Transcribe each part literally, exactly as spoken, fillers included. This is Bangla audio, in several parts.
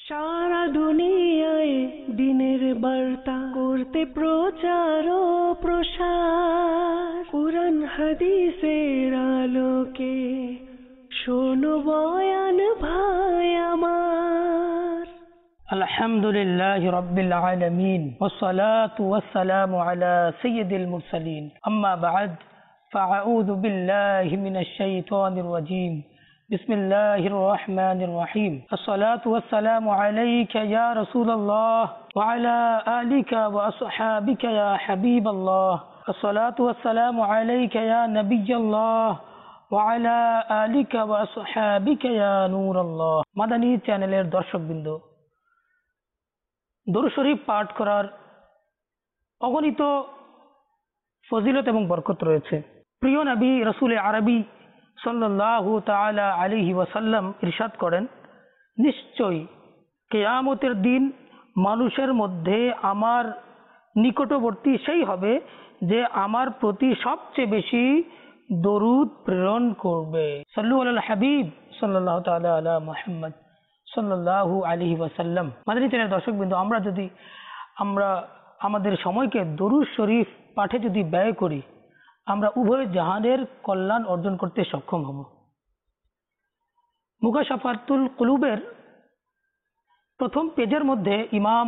সারা দুনিয়ায় দিনের বার্তা করতে প্রচার ও প্রসার, কুরআন হাদিসের আলোকে শোনো বয়ান ভাই আমার। আলহামদুলিল্লাহি রাব্বিল আলামিন ওয়াসসালাতু ওয়াসসালামু আলা সাইয়্যিদিল মুরসালিন, আম্মা বা'দ, ফাআউযু বিল্লাহি মিনাশ শাইতানির রাজীম। বিসমিল্লাহির রহমানির রহিম। আসসালাতু ওয়াসসালামু আলাইকা ইয়া রাসূলুল্লাহ ওয়া আলা আলিকা ওয়া আসহাবিকা ইয়া হাবিবাল্লাহ। আসসালাতু ওয়াসসালামু আলাইকা ইয়া নবিয়াল্লাহ ওয়া আলা আলিকা ওয়া আসহাবিকা ইয়া নূরাল্লাহ। মাদানী চ্যানেলের দর্শকবৃন্দ, দরুদ শরীফ পাঠ করার অগণিত ফজিলত এবং বরকত রয়েছে। প্রিয় নবী রাসূল আরবি সাল্লাল্লাহু তাআলা আলাইহি ওয়াসাল্লাম ইরশাদ করেন, নিশ্চয়ই কিয়ামতের দিন মানুষের মধ্যে আমার নিকটবর্তী সেই হবে যে আমার প্রতি সবচেয়ে বেশি দরুদ প্রেরণ করবে। সাল্লু আলাল হাবিব সাল্লাল্লাহু তাআলা আলা মুহাম্মদ সাল্লাল্লাহু আলাইহি ওয়াসাল্লাম। মাদানী চ্যানেলের দর্শকবৃন্দ, আমরা যদি আমরা আমাদের সময়কে দরুদ শরীফ পাঠে যদি ব্যয় করি, আমরা উভয় জাহানের কল্যাণ অর্জন করতে সক্ষম হব। মুকাশাফাতুল কুলুবের প্রথম পেজের মধ্যে ইমাম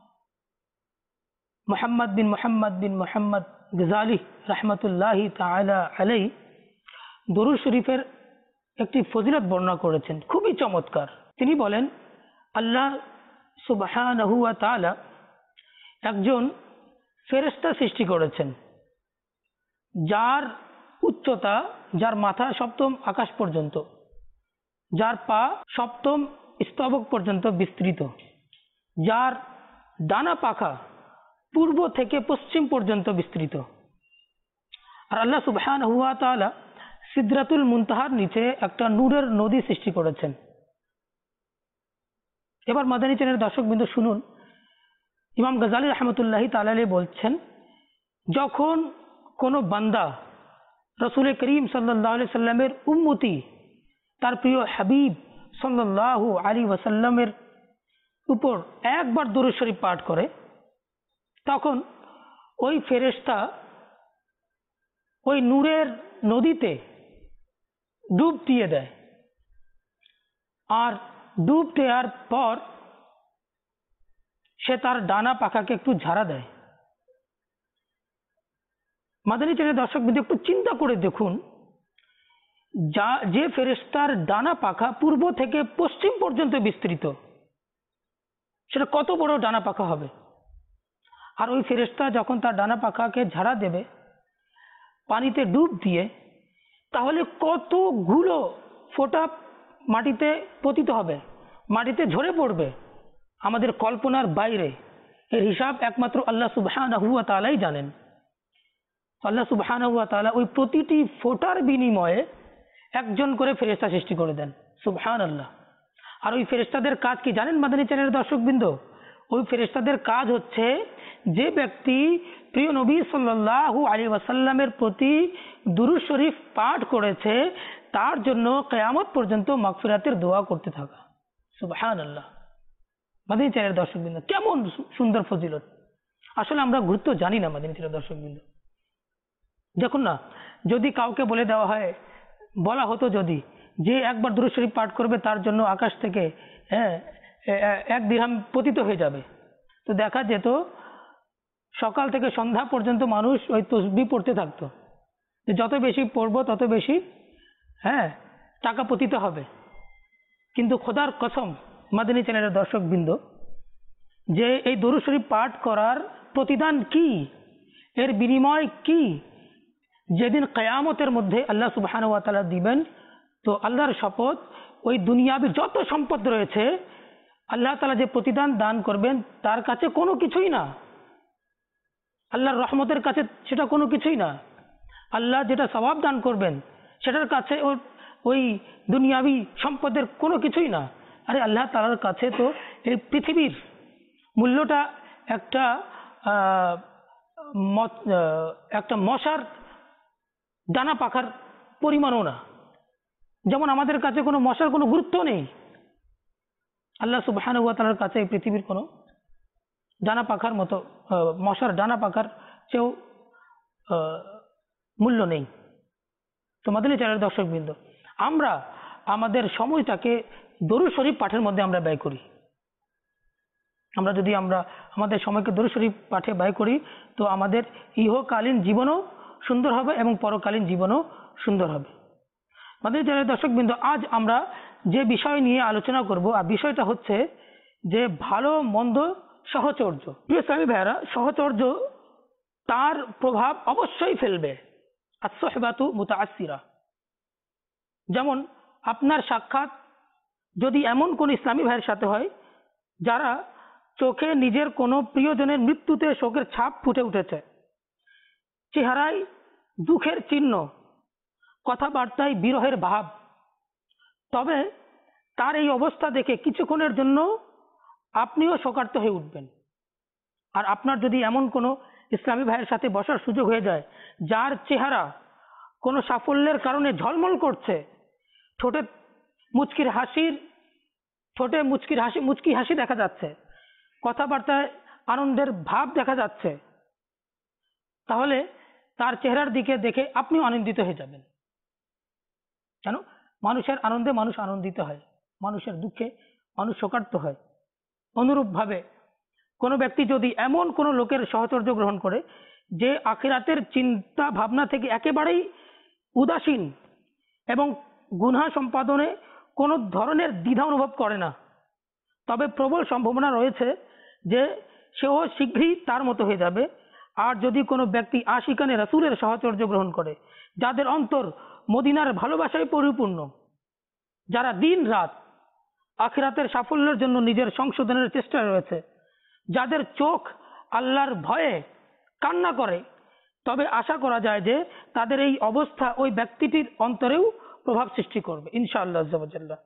মুহাম্মদ বিন মুহাম্মদ বিন মুহাম্মদ গজালি রাহমাতুল্লাহি তাআলা আলাইহি দরুদ শরীফের একটি ফজিলত বর্ণনা করেছেন, খুবই চমৎকার। তিনি বলেন, আল্লাহ সুবহানাহু ওয়া তাআলা একজন ফেরেশতা সৃষ্টি করেছেন, যার উচ্চতা, যার মাথা সপ্তম আকাশ পর্যন্ত, যার পা সপ্তম স্তবক পর্যন্ত বিস্তৃত, যার ডানা পাখা পূর্ব থেকে পশ্চিম পর্যন্ত বিস্তৃত। আর আল্লাহ সুবহানাহু ওয়া তাআলা সিদরাতুল মুনতাহার নিচে একটা নূরের নদী সৃষ্টি করেছেন। এবার মাদানী চ্যানেলের দর্শকবৃন্দ শুনুন, ইমাম গজালি রাহমাতুল্লাহি তাআলা আলাইহি বলছেন, যখন কোনো বান্দা রাসূল করিম সাল্লাল্লাহু আলাইহি সাল্লামের উম্মতি, তার প্রিয় হাবিব সাল্লাল্লাহু আলাইহি ওয়াসাল্লামের উপর একবার দরুদ শরীফ পাঠ করে, তখন ওই ফেরেশতা ওই নূরের নদীতে ডুব দিয়ে দেয়। আর ডুব দেওয়ার পর সে তার ডানা পাখাকে একটু ঝাড়া দেয়। মাদানী চ্যানেলের দর্শকবৃন্দ, একটু চিন্তা করে দেখুন, যা যে ফেরেশতার ডানা পাখা পূর্ব থেকে পশ্চিম পর্যন্ত বিস্তৃত, সেটা কত বড় ডানা পাখা হবে। আর ওই ফেরেশতা যখন তার ডানা পাখাকে ঝাড়া দেবে পানিতে ডুব দিয়ে, তাহলে কতগুলো ফোঁটা মাটিতে পতিত হবে, মাটিতে ঝরে পড়বে, আমাদের কল্পনার বাইরে। এর হিসাব একমাত্র আল্লাহ সুবহানাহু ওয়া তাআলাই জানেন। আল্লাহ সুবহানাহু ওয়া তাআলা ওই প্রতিটি ফোঁটার বিনিময়ে একজন করে ফেরেশতা সৃষ্টি করে দেন। সুবহানাল্লাহ। আর ওই ফেরেশতাদের কাজ কি জানেন মাদানী চ্যানেলের দর্শকবৃন্দ? ওই ফেরেশতাদের কাজ হচ্ছে, যে ব্যক্তি প্রিয় নবী সাল্লাল্লাহু আলাইহি ওয়াসাল্লামের প্রতি দুরূদ শরীফ পাঠ করেছে, তার জন্য কিয়ামত পর্যন্ত মাগফিরাতের দোয়া করতে থাকা। সুবহানাল্লাহ। মাদানী চ্যানেলের দর্শকবৃন্দ, কেমন সুন্দর ফজিলত! আসলে আমরা গুরুত্ব জানি না মাদানী চ্যানেলের দর্শকবৃন্দ। দেখুন না, যদি কাউকে বলে দেওয়া হয়, বলা হতো যদি যে একবার দরুদ শরীফ পাঠ করবে তার জন্য আকাশ থেকে হ্যাঁ এক দিরহাম পতিত হয়ে যাবে, তো দেখা যেত সকাল থেকে সন্ধ্যা পর্যন্ত মানুষ ওই তসবিহ পড়তে থাকতো, যে যত বেশি পড়বো তত বেশি হ্যাঁ টাকা পতিত হবে। কিন্তু খোদার কসম মাদানী চ্যানেলের দর্শকবৃন্দ, যে এই দরুদ শরীফ পাঠ করার প্রতিদান কি, এর বিনিময় কি, যেদিন কিয়ামতের মধ্যে আল্লাহ সুবহানাহু ওয়া তাআলা দিবেন, তো আল্লাহর শপথ, ওই দুনিয়াবি যত সম্পদ রয়েছে আল্লাহ তাআলা যে প্রতিদান দান করবেন তার কাছে কোনো কিছুই না। আল্লাহর রহমতের কাছে সেটা কোনো কিছুই না। আল্লাহ যেটা সওয়াব দান করবেন সেটার কাছে ওই দুনিয়াবি সম্পদের কোনো কিছুই না। আরে আল্লাহ তাআলার কাছে তো এই পৃথিবীর মূল্যটা একটা একটা মশার ডানা পাখার পরিমাণও না। যেমন আমাদের কাছে কোনো মশার কোনো গুরুত্ব নেই, আল্লাহ সুবহানাহু ওয়া তাআলার কাছে এই পৃথিবীর কোনো ডানা পাখার মতো মশার ডানা পাখার চেয়েও মূল্য নেই। তো মাদানী চ্যানেলের দর্শকবৃন্দ, আমরা আমাদের সময়টাকে দরুদ শরীফ পাঠের মধ্যে আমরা ব্যয় করি। আমরা যদি আমরা আমাদের সময়কে দরুদ শরীফ পাঠে ব্যয় করি তো আমাদের ইহকালীন জীবনও সুন্দর হবে এবং পরকালীন জীবনও সুন্দর হবে। মাদানী চ্যানেলের দর্শকবৃন্দ, আজ আমরা যে বিষয় নিয়ে আলোচনা করব আর বিষয়টা হচ্ছে যে ভালো মন্দ সহচর্য। প্রিয় ইসলামী ভাইয়েরা, সহচর্য তার প্রভাব অবশ্যই ফেলবে। আস-সুহবাতু মুতাআসসিরা। যেমন আপনার সাক্ষাৎ যদি এমন কোন ইসলামী ভাইয়ের সাথে হয় যারা চোখে নিজের কোনো প্রিয়জনের মৃত্যুতে শোকের ছাপ ফুটে উঠেছে, চেহারায় দুঃখের চিহ্ন, কথাবার্তায় বিরহের ভাব, তবে তার এই অবস্থা দেখে কিছুক্ষণের জন্য আপনিও শোকার্ত হয়ে উঠবেন। আর আপনার যদি এমন কোনো ইসলামী ভাইয়ের সাথে বসার সুযোগ হয়ে যায় যার চেহারা কোনো সাফল্যের কারণে ঝলমল করছে, ঠোঁটে মুচকির হাসির ঠোঁটে মুচকির হাসি মুচকি হাসি দেখা যাচ্ছে, কথাবার্তায় আনন্দের ভাব দেখা যাচ্ছে, তাহলে তার চেহারার দিকে দেখে আপনিও আনন্দিত হয়ে যাবেন। কেন? মানুষের আনন্দে মানুষ আনন্দিত হয়, মানুষের দুঃখে মানুষ শোকার্ত হয়। অনুরূপভাবে কোনো ব্যক্তি যদি এমন কোনো লোকের সহচর্য গ্রহণ করে যে আখিরাতের চিন্তা ভাবনা থেকে একেবারেই উদাসীন এবং গুনাহ সম্পাদনে কোনো ধরনের দ্বিধা অনুভব করে না, তবে প্রবল সম্ভাবনা রয়েছে যে সেও শীঘ্রই তার মতো হয়ে যাবে। আর যদি কোনো ব্যক্তি আশিকানে রাসূলের সহচর্য গ্রহণ করে, যাদের অন্তর মদিনার ভালোবাসায় পরিপূর্ণ, যারা দিন রাত আখিরাতের সাফল্যের জন্য নিজের সংশোধনের চেষ্টায় রয়েছে, যাদের চোখ আল্লাহর ভয়ে কান্না করে, তবে আশা করা যায় যে তাদের এই অবস্থা ওই ব্যক্তিটির অন্তরেও প্রভাব সৃষ্টি করবে ইনশাআল্লাহ আজ্জা ওয়া জাল্লা।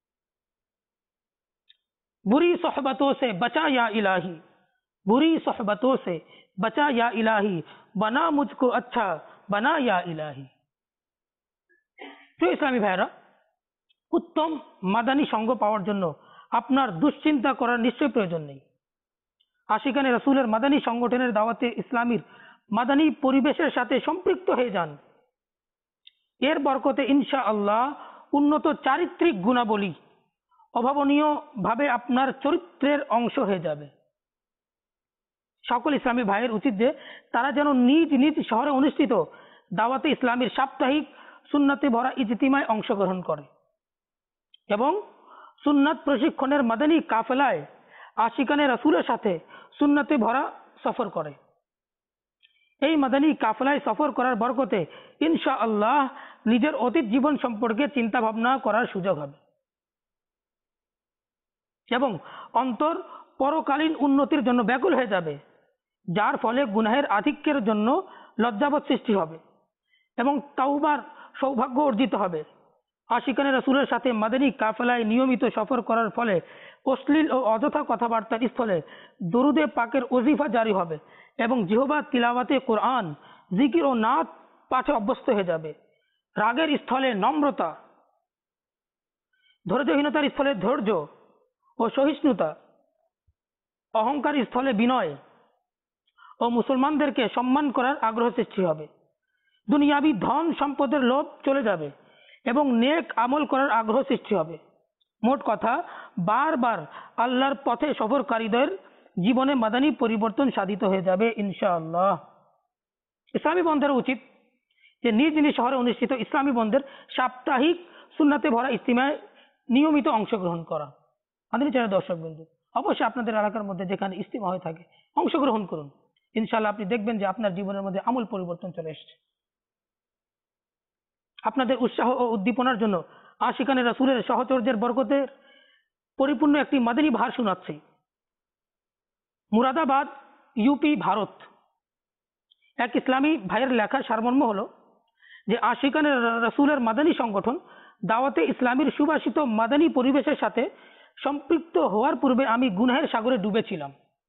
बुरी सोहबतों से बचा या इलाही, बुरी सोहबतों से बचा या इलाही, बना मुझको अच्छा बना या इलाही। প্রিয় ইসলামী ভাইরা, উত্তম মাদানী সঙ্গ পাওয়ার জন্য আপনার দুশ্চিন্তা করার নিশ্চয় প্রয়োজন নেই। আশিকানে রাসূলের মাদানী সংগঠনের দাওয়াতে ইসলামীর মাদানী পরিবেশের সাথে সম্পৃক্ত হয়ে যান। এর বরকতে ইনশাআল্লাহ উন্নত চারিত্রিক গুণাবলী অভাবনীয় ভাবে আপনার চরিত্রের অংশ হয়ে যাবে। সকল ইসলামী ভাইয়ের উচিত যে তারা যেন নিজ নিজ শহরে অনুষ্ঠিত দাওয়াতে ইসলামীর সাপ্তাহিক সুন্নাতে ভরা ইজতিমায় অংশগ্রহণ করে এবং সুন্নাত প্রশিক্ষণের মাদানী কাফেলায় আশিকানে রাসূলের সাথে সুন্নাতে ভরা সফর করে। এই মাদানী কাফেলায় সফর করার বরকতে ইনশাআল্লাহ নিজের অতীত জীবন সম্পর্কে চিন্তা ভাবনা করার সুযোগ হবে এবং অন্তর পরকালীন উন্নতির জন্য ব্যাকুল হয়ে যাবে, যার ফলে গুনাহের আধিক্যের জন্য লজ্জাবোধ সৃষ্টি হবে এবং তাওবার সৌভাগ্য অর্জিত হবে। আশিকানে রাসূলের সাথে মাদানী কাফেলায় নিয়মিত সফর করার ফলে অশ্লীল ও অযথা কথাবার্তার স্থলে দরুদে পাকের ওজিফা জারি হবে এবং জিহবা তিলাওয়াতে কোরআন, জিকির ও নাত পাঠে অভ্যস্ত হয়ে যাবে। রাগের স্থলে নম্রতা, ধৈর্যহীনতার স্থলে ধৈর্য ও সহিষ্ণুতা, অহংকার স্থলে বিনয় ও মুসলমানদেরকে সম্মান করার আগ্রহ সৃষ্টি হবে। দুনিয়াবি ধন সম্পদের লোভ চলে যাবে এবং নেক আমল করার আগ্রহ সৃষ্টি হবে। মোট কথা, বারবার আল্লাহর পথে সফরকারীদের জীবনে মাদানী পরিবর্তন সাধিত হয়ে যাবে ইনশাআল্লাহ। ইসলামী বন্ধের উচিত যে নিজ নিজ শহরে অনুষ্ঠিত ইসলামী বন্ধের সাপ্তাহিক সুন্নাতে ভরা ইজতিমায় নিয়মিত অংশগ্রহণ করা। মাদানী চ্যানেলের দর্শকবৃন্দ, অবশ্যই আপনাদের এলাকার মধ্যে যেখানে ইজতিমা হয়ে থাকে অংশগ্রহণ করুন। ইনশাআল্লাহ আপনি দেখবেন যে আপনার জীবনের মধ্যে আমূল পরিবর্তন চলে এসেছে। আপনাদের উৎসাহ ও উদ্দীপনার জন্য আশিকানে রাসূলের সহচর্যের বরকতের পরিপূর্ণ একটি মাদানী ভার শোনাচ্ছি। মুরাদাবাদ, ইউপি, ভারত। এক ইসলামী ভাইয়ের লেখা সারমর্ম হলো যে আশিকানে রাসূলের মাদানী সংগঠন দাওয়াতে ইসলামীর সুবাসিত মাদানী পরিবেশের সাথে সম্পৃক্ত হওয়ার পূর্বে আমি গুনাহের সাগরে ডুবেছিলাম।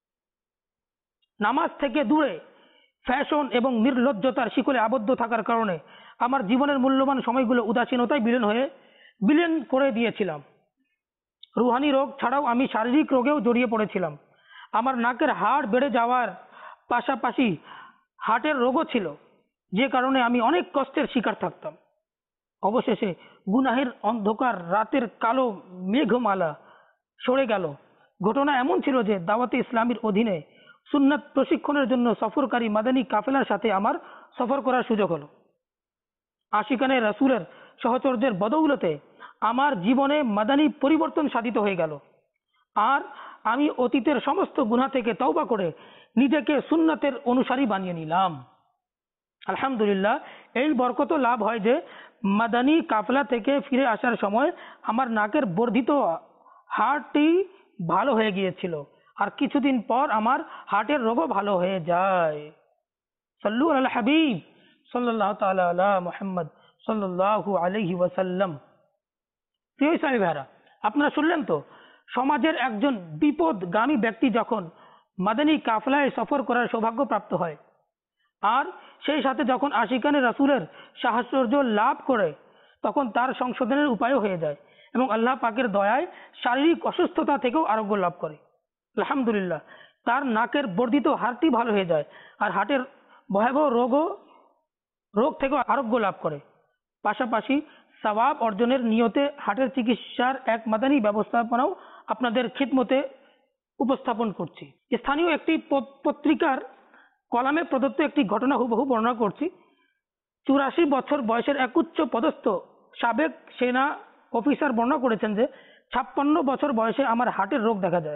নামাজ থেকে দূরে ফ্যাশন এবং নির্লজ্জতার শিকলে আবদ্ধ থাকার কারণে আমার জীবনের মূল্যবান সময়গুলো উদাসীনতায় বিলীন হয়ে বিলীন করে দিয়েছিলাম। রুহানি রোগ ছাড়াও আমি শারীরিক রোগেও জড়িয়ে পড়েছিলাম। আমার নাকের হাড় বেড়ে যাওয়ার পাশাপাশি হার্টের রোগও ছিল, যে কারণে আমি অনেক কষ্টের শিকার থাকতাম। অবশেষে গুনাহের অন্ধকার রাতের কালো মেঘমালা সরে গেল। ঘটনা এমন ছিল যে দাওয়াতে ইসলামীর অধীনে সুন্নাত প্রশিক্ষণের জন্য সফরকারী মাদানী কাফেলার সাথে আমার সফর করার সুযোগ হলো। আশিকানে রাসূলের সহচর্যের বদৌলতে আমার জীবনে মাদানী পরিবর্তন সাধিত হয়ে গেল, আর আমি অতীতের সমস্ত গুনাহ থেকে তওবা করে নিজেকে সুন্নাতের অনুসারী বানিয়ে নিলাম। আলহামদুলিল্লাহ, এই বরকত লাভ হয় যে মাদানী কাফেলা থেকে ফিরে আসার সময় আমার নাকের বর্ধিত হাড়টি ভালো হয়ে গিয়েছিল, আর কিছুদিন পর আমার হার্টের রোগও ভালো হয়ে যায়। সাল্লু আলা হাবিব সাল্লাল্লাহু তাআলা আলা মুহাম্মদ সাল্লাল্লাহু আলাইহি ওয়াসাল্লাম। প্রিয় ইসলামী ভাইরা, আপনারা শুনলেন তো, সমাজের একজন বিপদগামী ব্যক্তি যখন মাদানী কাফেলায় সফর করার সৌভাগ্য প্রাপ্ত হয়, আর সেই সাথে যখন আশিকানে রাসূলের সাহচর্য লাভ করে, তখন তার সংশোধনের উপায়ও হয়ে যায় এবং আল্লাহ পাকের দয়ায় শারীরিক অসুস্থতা থেকেও আরোগ্য লাভ করে। আলহামদুলিল্লাহ, তার নাকের বর্ধিত হাড়টি ভালো হয়ে যায় আর হার্টের ভয়াবহ রোগও রোগ থেকেও আরোগ্য লাভ করে। পাশাপাশি সওয়াব অর্জনের নিয়তে হার্টের চিকিৎসার এক মাদানী ব্যবস্থাপনাও আপনাদের খিদমতে উপস্থাপন করছি। স্থানীয় একটি পত্রিকার কলামে প্রদত্ত একটি ঘটনা হুবহু বর্ণনা করছি। চুরাশি বছর বয়সের এক উচ্চ পদস্থ সাবেক সেনা অফিসার বর্ণনা করেছেন যে ছাপ্পান্ন বছর বয়সে আমার হার্টের রোগ দেখা যায়।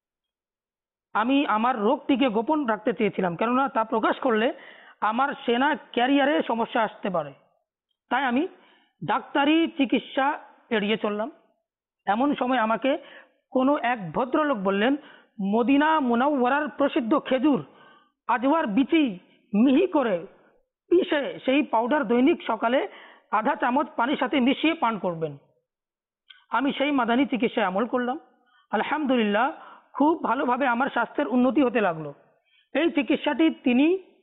আমি আমার রোগটিকে গোপন রাখতে চেয়েছিলাম, কেননা তা প্রকাশ করলে আমার সেনা ক্যারিয়ারে সমস্যা আসতে পারে। তাই আমি ডাক্তারি চিকিৎসা এড়িয়ে চললাম। এমন সময় আমাকে কোনো এক ভদ্রলোক বললেন, মদিনা মুনাওয়ারার প্রসিদ্ধ খেজুর আজওয়ার বিচি মিহি করে পিষে সেই পাউডার দৈনিক সকালে আধা চামচ পানির সাথে মিশিয়ে পান করবেন। আমি সেই মাদানী চিকিৎসায় আমল করলাম। আলহামদুলিল্লাহ, খুব ভালোভাবে আমার স্বাস্থ্যের উন্নতি হতে লাগলো। এই চিকিৎসাটি তিনি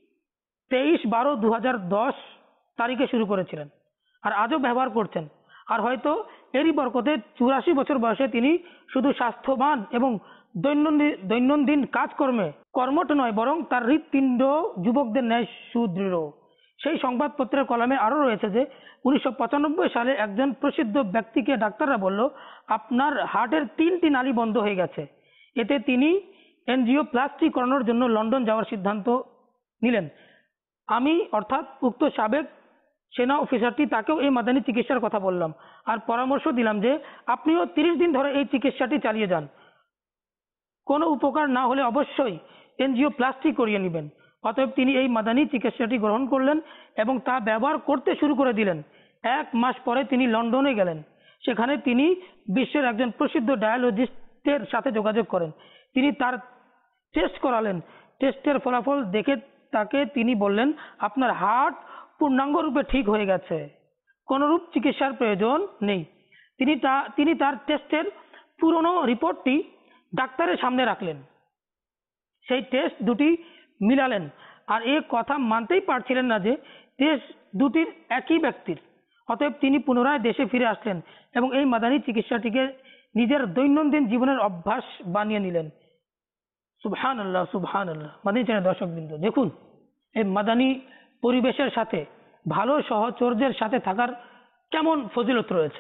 তেইশ বারো দু হাজার দশ তারিখে শুরু করেছিলেন আর আজও ব্যবহার করছেন। আর হয়তো এরই বরকতে চুরাশি বছর বয়সে তিনি শুধু স্বাস্থ্যবান এবং দৈনন্দিন দৈনন্দিন কাজকর্মে কর্মঠ নয়, বরং তার হৃৎপিণ্ড যুবকদের ন্যায় সুদৃঢ়। সেই সংবাদপত্রের কলামে আরও রয়েছে যে উনিশশো পঁচানব্বই সালে একজন প্রসিদ্ধ ব্যক্তিকে ডাক্তাররা বলল, আপনার হার্টের তিনটি নালী বন্ধ হয়ে গেছে। এতে তিনি এনজিওপ্লাস্টি করানোর জন্য লন্ডন যাওয়ার সিদ্ধান্ত নিলেন। আমি অর্থাৎ উক্ত সাবেক সেনা অফিসারটি তাকেও এই মাদানী চিকিৎসার কথা বললাম আর পরামর্শ দিলাম যে আপনিও তিরিশ দিন ধরে এই চিকিৎসাটি চালিয়ে যান। কোনো উপকার না হলে অবশ্যই এনজিওপ্লাস্টি করিয়ে নেবেন। অতএব তিনি এই মাদানী চিকিৎসাটি গ্রহণ করলেন এবং তা ব্যবহার করতে শুরু করে দিলেন। এক মাস পরে তিনি লন্ডনে গেলেন। সেখানে তিনি বিশ্বের একজন প্রসিদ্ধ ডায়ালজিস্টের সাথে যোগাযোগ করেন। তিনি তার টেস্ট করালেন। টেস্টের ফলাফল দেখে তাকে তিনি বললেন, আপনার হার্ট পূর্ণাঙ্গ রূপে ঠিক হয়ে গেছে, কোনরূপ চিকিৎসার প্রয়োজন নেই। তিনি তা তিনি তার টেস্টের পুরনো রিপোর্টটি ডাক্তারের সামনে রাখলেন। সেই টেস্ট দুটি মিলালেন আর এ কথা মানতেই পারছিলেন না যে টেস্ট দুটির একই ব্যক্তির। অতএব তিনি পুনরায় দেশে ফিরে আসলেন এবং এই মাদানী চিকিৎসাটিকে নিজের দৈনন্দিন জীবনের অভ্যাস বানিয়ে নিলেন। সুবহানাল্লাহ, সুবহানাল্লাহ। মাদানী চ্যানেল দর্শকবৃন্দ, দেখুন এই মাদানী পরিবেশের সাথে ভালো সহচর্যের সাথে থাকার কেমন ফজিলত রয়েছে।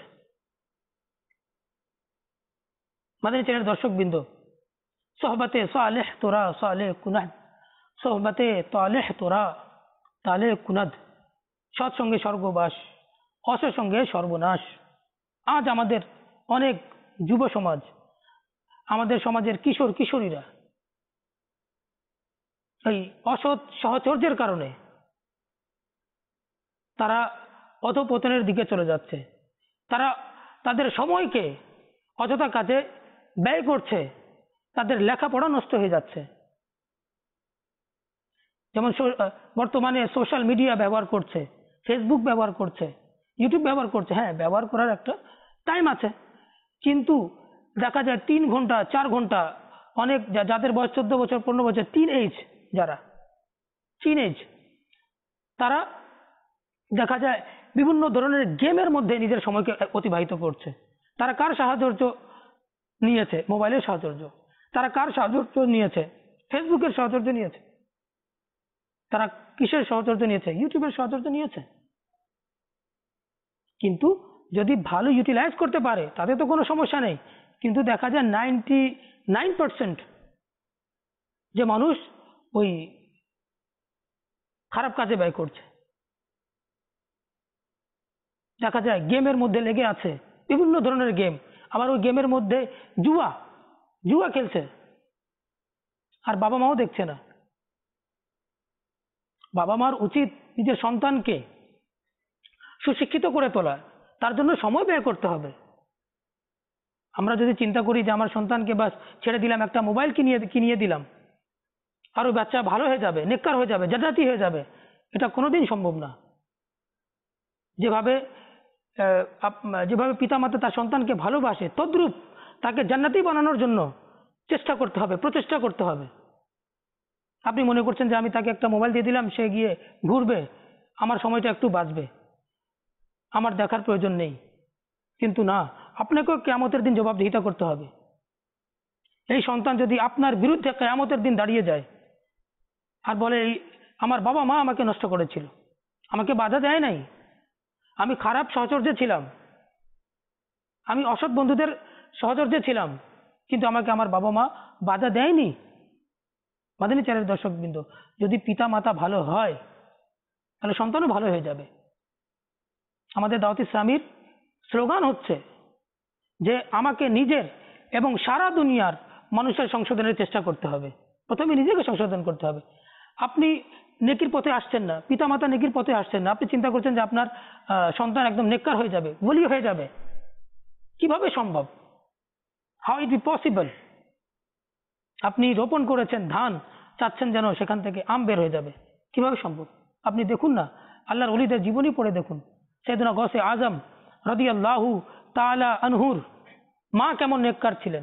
মাদানী চ্যানেল দর্শকবৃন্দ, সোহবতে সালেহ তোরা সালেহ কুনাদ, সোহবতে তালেহ তোরা তালেহ কুনাদ। সৎসঙ্গে স্বর্গবাস, অসৎসঙ্গে সর্বনাশ। আজ আমাদের অনেক যুব সমাজ, আমাদের সমাজের কিশোর কিশোরীরা এই অসৎ সহচর্যের কারণে তারা অধঃপতনের দিকে চলে যাচ্ছে। তারা তাদের সময়কে অযথা কাজে ব্যয় করছে, তাদের লেখাপড়া নষ্ট হয়ে যাচ্ছে। যেমন বর্তমানে সোশ্যাল মিডিয়া ব্যবহার করছে, ফেসবুক ব্যবহার করছে, ইউটিউব ব্যবহার করছে। হ্যাঁ, ব্যবহার করার একটা টাইম আছে, কিন্তু দেখা যায় তিন ঘন্টা চার ঘন্টা অনেক যাদের বয়স চোদ্দ বছর পনেরো বছর টিন এজ, যারা টিন এজ তারা দেখা যায় বিভিন্ন ধরনের গেমের মধ্যে নিজের সময়কে অতিবাহিত করছে। তারা কার সাহায্য নিয়েছে মোবাইলের সাহচর্য, তারা কার সাহচর্য নিয়েছে? ফেসবুকের সাহচর্য নিয়েছে। তারা কিসের সাহচর্য নিয়েছে? ইউটিউবের সাহচর্য নিয়েছে। কিন্তু যদি ভালো ইউটিলাইজ করতে পারে তাতে তো কোনো সমস্যা নেই। কিন্তু দেখা যায় নাইনটি নাইন পার্সেন্ট যে মানুষ ওই খারাপ কাজে ব্যয় করছে। দেখা যায় গেমের মধ্যে লেগে আছে, বিভিন্ন ধরনের গেম, আবার ওই গেমের মধ্যে জুয়া জুয়া খেলছে, আর বাবা মাও দেখছে না। বাবা মার উচিত নিজের সন্তানকে সুশিক্ষিত করে তোলা, তার জন্য সময় ব্যয় করতে হবে। আমরা যদি চিন্তা করি যে আমার সন্তানকে বাস ছেড়ে দিলাম, একটা মোবাইল কিনিয়ে কিনিয়ে দিলাম, আর ওই বাচ্চা ভালো হয়ে যাবে, নেককার হয়ে যাবে, জান্নাতি হয়ে যাবে, এটা কোনোদিন সম্ভব না। যেভাবে যেভাবে পিতামাতা তার সন্তানকে ভালোবাসে, তদ্রূপ তাকে জান্নাতি বানানোর জন্য চেষ্টা করতে হবে, প্রচেষ্টা করতে হবে। আপনি মনে করছেন যে আমি তাকে একটা মোবাইল দিয়ে দিলাম, সে গিয়ে ঘুরবে, আমার সময়টা একটু বাঁচবে, আমার দেখার প্রয়োজন নেই। কিন্তু না, আপনাকেও কিয়ামতের দিন জবাবদিহিতা করতে হবে। এই সন্তান যদি আপনার বিরুদ্ধে কিয়ামতের দিন দাঁড়িয়ে যায় আর বলে এই আমার বাবা মা আমাকে নষ্ট করেছিল, আমাকে বাধা দেয় নাই, আমি খারাপ সহচর্যে ছিলাম, আমি অসৎ বন্ধুদের সহচর্যে ছিলাম, কিন্তু আমাকে আমার বাবা মা বাধা দেয়নি। মাদানী চ্যানেলের দর্শকবৃন্দ, যদি পিতা মাতা ভালো হয় তাহলে সন্তানও ভালো হয়ে যাবে। আমাদের দাওয়াত ইসলামীর স্লোগান হচ্ছে যে আমাকে নিজের এবং সারা দুনিয়ার মানুষের সংশোধনের চেষ্টা করতে হবে। প্রথমে নিজেকে সংশোধন করতে হবে। আপনি নেকির পথে আসছেন না, পিতামাতা নেকির পথে আসছেন না, আপনি চিন্তা করছেন যে আপনার সন্তান একদম নেককার হয়ে যাবে, ওলি হয়ে যাবে, কিভাবে সম্ভব? How it be possible? আপনি রোপণ করেছেন ধান, চাচ্ছেন যেন সেখান থেকে আম বের হয়ে যাবে, কিভাবে সম্ভব? আপনি দেখুন না, আল্লাহর ওলিদের জীবনী পড়ে দেখুন। সাইয়েদনা গৌসে আজম রাদিয়াল্লাহু তাআলা আনহুর মা কেমন নেককার ছিলেন,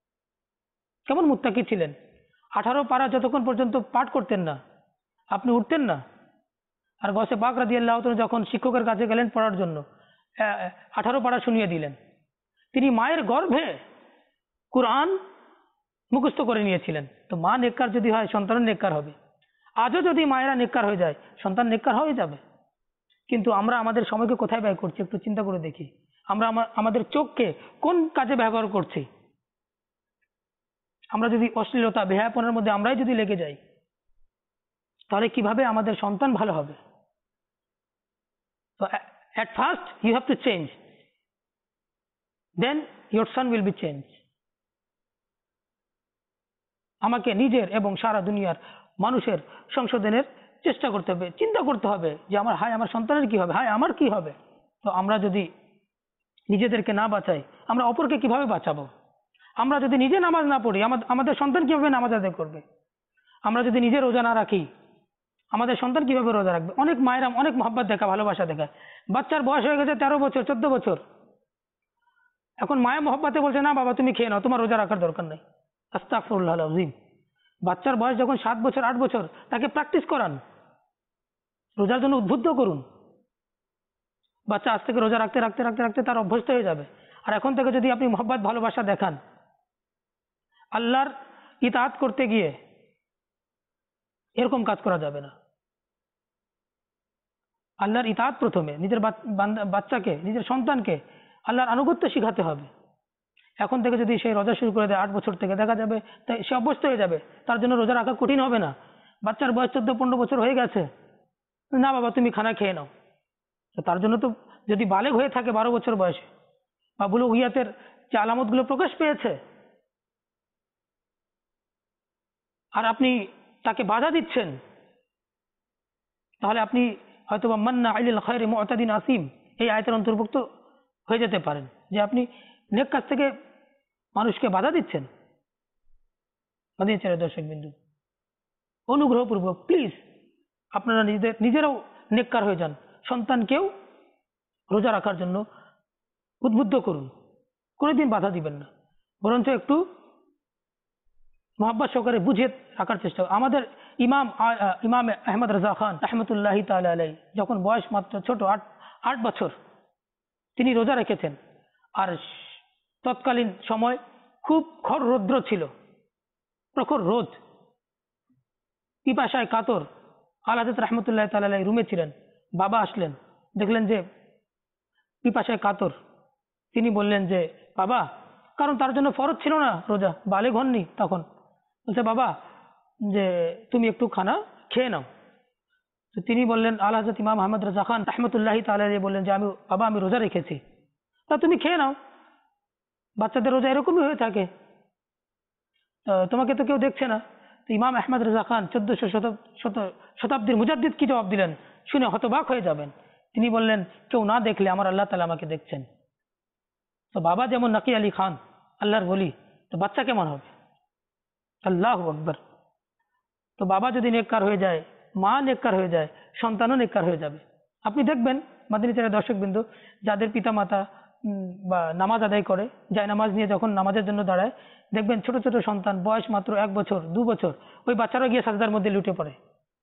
কেমন মুত্তাকি ছিলেন। আঠারো পারা যতক্ষণ পর্যন্ত পাঠ করতেন না, আপনি উঠতেন না। আর গৌসে পাক রাদিয়াল্লাহু তাআলা যখন শিক্ষকের কাছে গেলেন পড়ার জন্য, আঠারো পারা শুনিয়ে দিলেন। তিনি মায়ের গর্ভে কুরআন মুখস্থ করে নিয়েছিলেন। তো মা নেককার যদি হয়, সন্তান নেককার হবে। আজও যদি মায়েরা নেককার হয়ে যায়, সন্তান নেককার হয়ে যাবে। কিন্তু আমরা আমাদের সময়কে কোথায় ব্যয় করছি একটু চিন্তা করে দেখি। আমরা আমাদের চোখকে কোন কাজে ব্যবহার করছি? আমরা যদি অশ্লীলতা বেহায়াপনার মধ্যে আমরাই যদি লেগে যাই, তাহলে কিভাবে আমাদের সন্তান ভালো হবে? তো at first you have to change, then your son will be changed. আমাকে নিজের এবং সারা দুনিয়ার মানুষের সংশোধনের চেষ্টা করতে হবে, চিন্তা করতে হবে যে আমার হায় আমার সন্তানের কি হবে, হায় আমার কি হবে। তো আমরা যদি নিজেদেরকে না বাঁচাই, আমরা অপরকে কিভাবে বাঁচাবো? আমরা যদি নিজে নামাজ না পড়ি, আমাদের সন্তান কিভাবে নামাজ আদায় করবে? আমরা যদি নিজে রোজা না রাখি, আমাদের সন্তান কিভাবে রোজা রাখবে? অনেক মায়েরা অনেক মহব্বত দেখা, ভালোবাসা দেখায়। বাচ্চার বয়স হয়ে গেছে তেরো বছর, চোদ্দ বছর, এখন মায়া মহব্বতে বলছে না বাবা তুমি খেয়ে নাও, তোমার রোজা রাখার দরকার নেই। আস্তাগফিরুল্লাহ আল-আযীম। বাচ্চার বয়স যখন সাত বছর আট বছর, তাকে প্র্যাকটিস করান, রোজার জন্য উদ্বুদ্ধ করুন। বাচ্চা আজ থেকে রোজা রাখতে রাখতে রাখতে রাখতে তার অভ্যস্ত হয়ে যাবে। আর এখন থেকে যদি আপনি মহব্বত ভালোবাসা দেখান, আল্লাহর ইতাআত করতে গিয়ে এরকম কাজ করা যাবে না। আল্লাহর ইতাআত প্রথমে নিজের বাচ্চাকে, নিজের সন্তানকে আল্লাহর আনুগত্য শিখাতে হবে। এখন থেকে যদি সে রোজা শুরু করে দেয় আট বছর থেকে, দেখা যাবে তাই সে অভ্যস্ত হয়ে যাবে, তার জন্য রোজা রাখা কঠিন হবে না। বাচ্চার বয়স চোদ্দ পনেরো বছর হয়ে গেছে, না বাবা তুমি খানা খেয়ে নাও, তার জন্য তো যদি বালেগ হয়ে থাকে বারো বছর বয়সে, বা বুলুগিয়াতের যে আলামতগুলো প্রকাশ পেয়েছে, আর আপনি তাকে বাধা দিচ্ছেন, তাহলে আপনি হয়তো বা মান্না আলিল খায়রি মুতাদিন আসিম এই আয়াতের অন্তর্ভুক্ত হয়ে যেতে পারেন, যে আপনি নেক কাজ থেকে মানুষকে বাধা দিচ্ছেন। মাদানী চ্যানেলের দর্শকবৃন্দ, অনুগ্রহপূর্বক প্লিজ আপনারা নিজেদের নিজেরাও নেককার হয়ে যান, সন্তানকেও রোজা রাখার জন্য উদ্বুদ্ধ করুন, কোনোদিন বাধা দিবেন না, বরঞ্চ একটু মহব্বত সহকারে বুঝিয়ে রাখার চেষ্টা। আমাদের ইমাম ইমাম আহমদ রাজা খান রাহমাতুল্লাহি তাআলা আলাইহি যখন বয়স মাত্র ছোট আট আট বছর, তিনি রোজা রেখেছেন। আর তৎকালীন সময় খুব খর রৌদ্র ছিল, প্রখর রোদ, পিপাসায় কাতর। আলা হযরত রাহমাতুল্লাহি তাআলা আলাইহি রুমে ছিলেন। বাবা আসলেন, দেখলেন যে পিপাসায় কাতর। তিনি বললেন যে বাবা, কারণ তার জন্য ফরজ ছিল না রোজা, বালেগ হননি তখন। বলছে বাবা যে তুমি একটু খানা খেয়ে নাও। তো তিনি বললেন, আলা হযরত ইমাম আহমদ রাজা খান রাহমাতুল্লাহি তাআলা আলাইহি বললেন যে আমি বাবা আমি রোজা রেখেছি, তা তুমি খেয়ে নাও, বাচ্চাদের রোজা এরকমই হয়ে থাকে, তোমাকে তো কেউ দেখছে না। তো ইমাম আহমদ রাজা খান চোদ্দশো শতাব্দীর মুজাদ্দিদ কি জবাব দিলেন শুনে হতবাক হয়ে যাবেন। তিনি বললেন, কেউ না দেখলে আমার আল্লাহ তাআলা আমাকে দেখছেন। তো বাবা যেমন নাকি আলী খান আল্লাহর বলি, তো বাচ্চা কেমন হবে? আল্লাহু আকবার। তো বাবা যদি নেককার হয়ে যায়, মা নেককার হয়ে যায়, সন্তানও নেককার হয়ে যাবে। আপনি দেখবেন মাদানী চ্যানেলের দর্শকবৃন্দ, যাদের পিতামাতা বা নামাজ আদায় করে, যায় নামাজ নিয়ে যখন নামাজের জন্য দাঁড়ায়, দেখবেন ছোট ছোট সন্তান, বয়স মাত্র এক বছর দু বছর, ওই বাচ্চারা গিয়ে সাজদার মধ্যে লুটে পড়ে।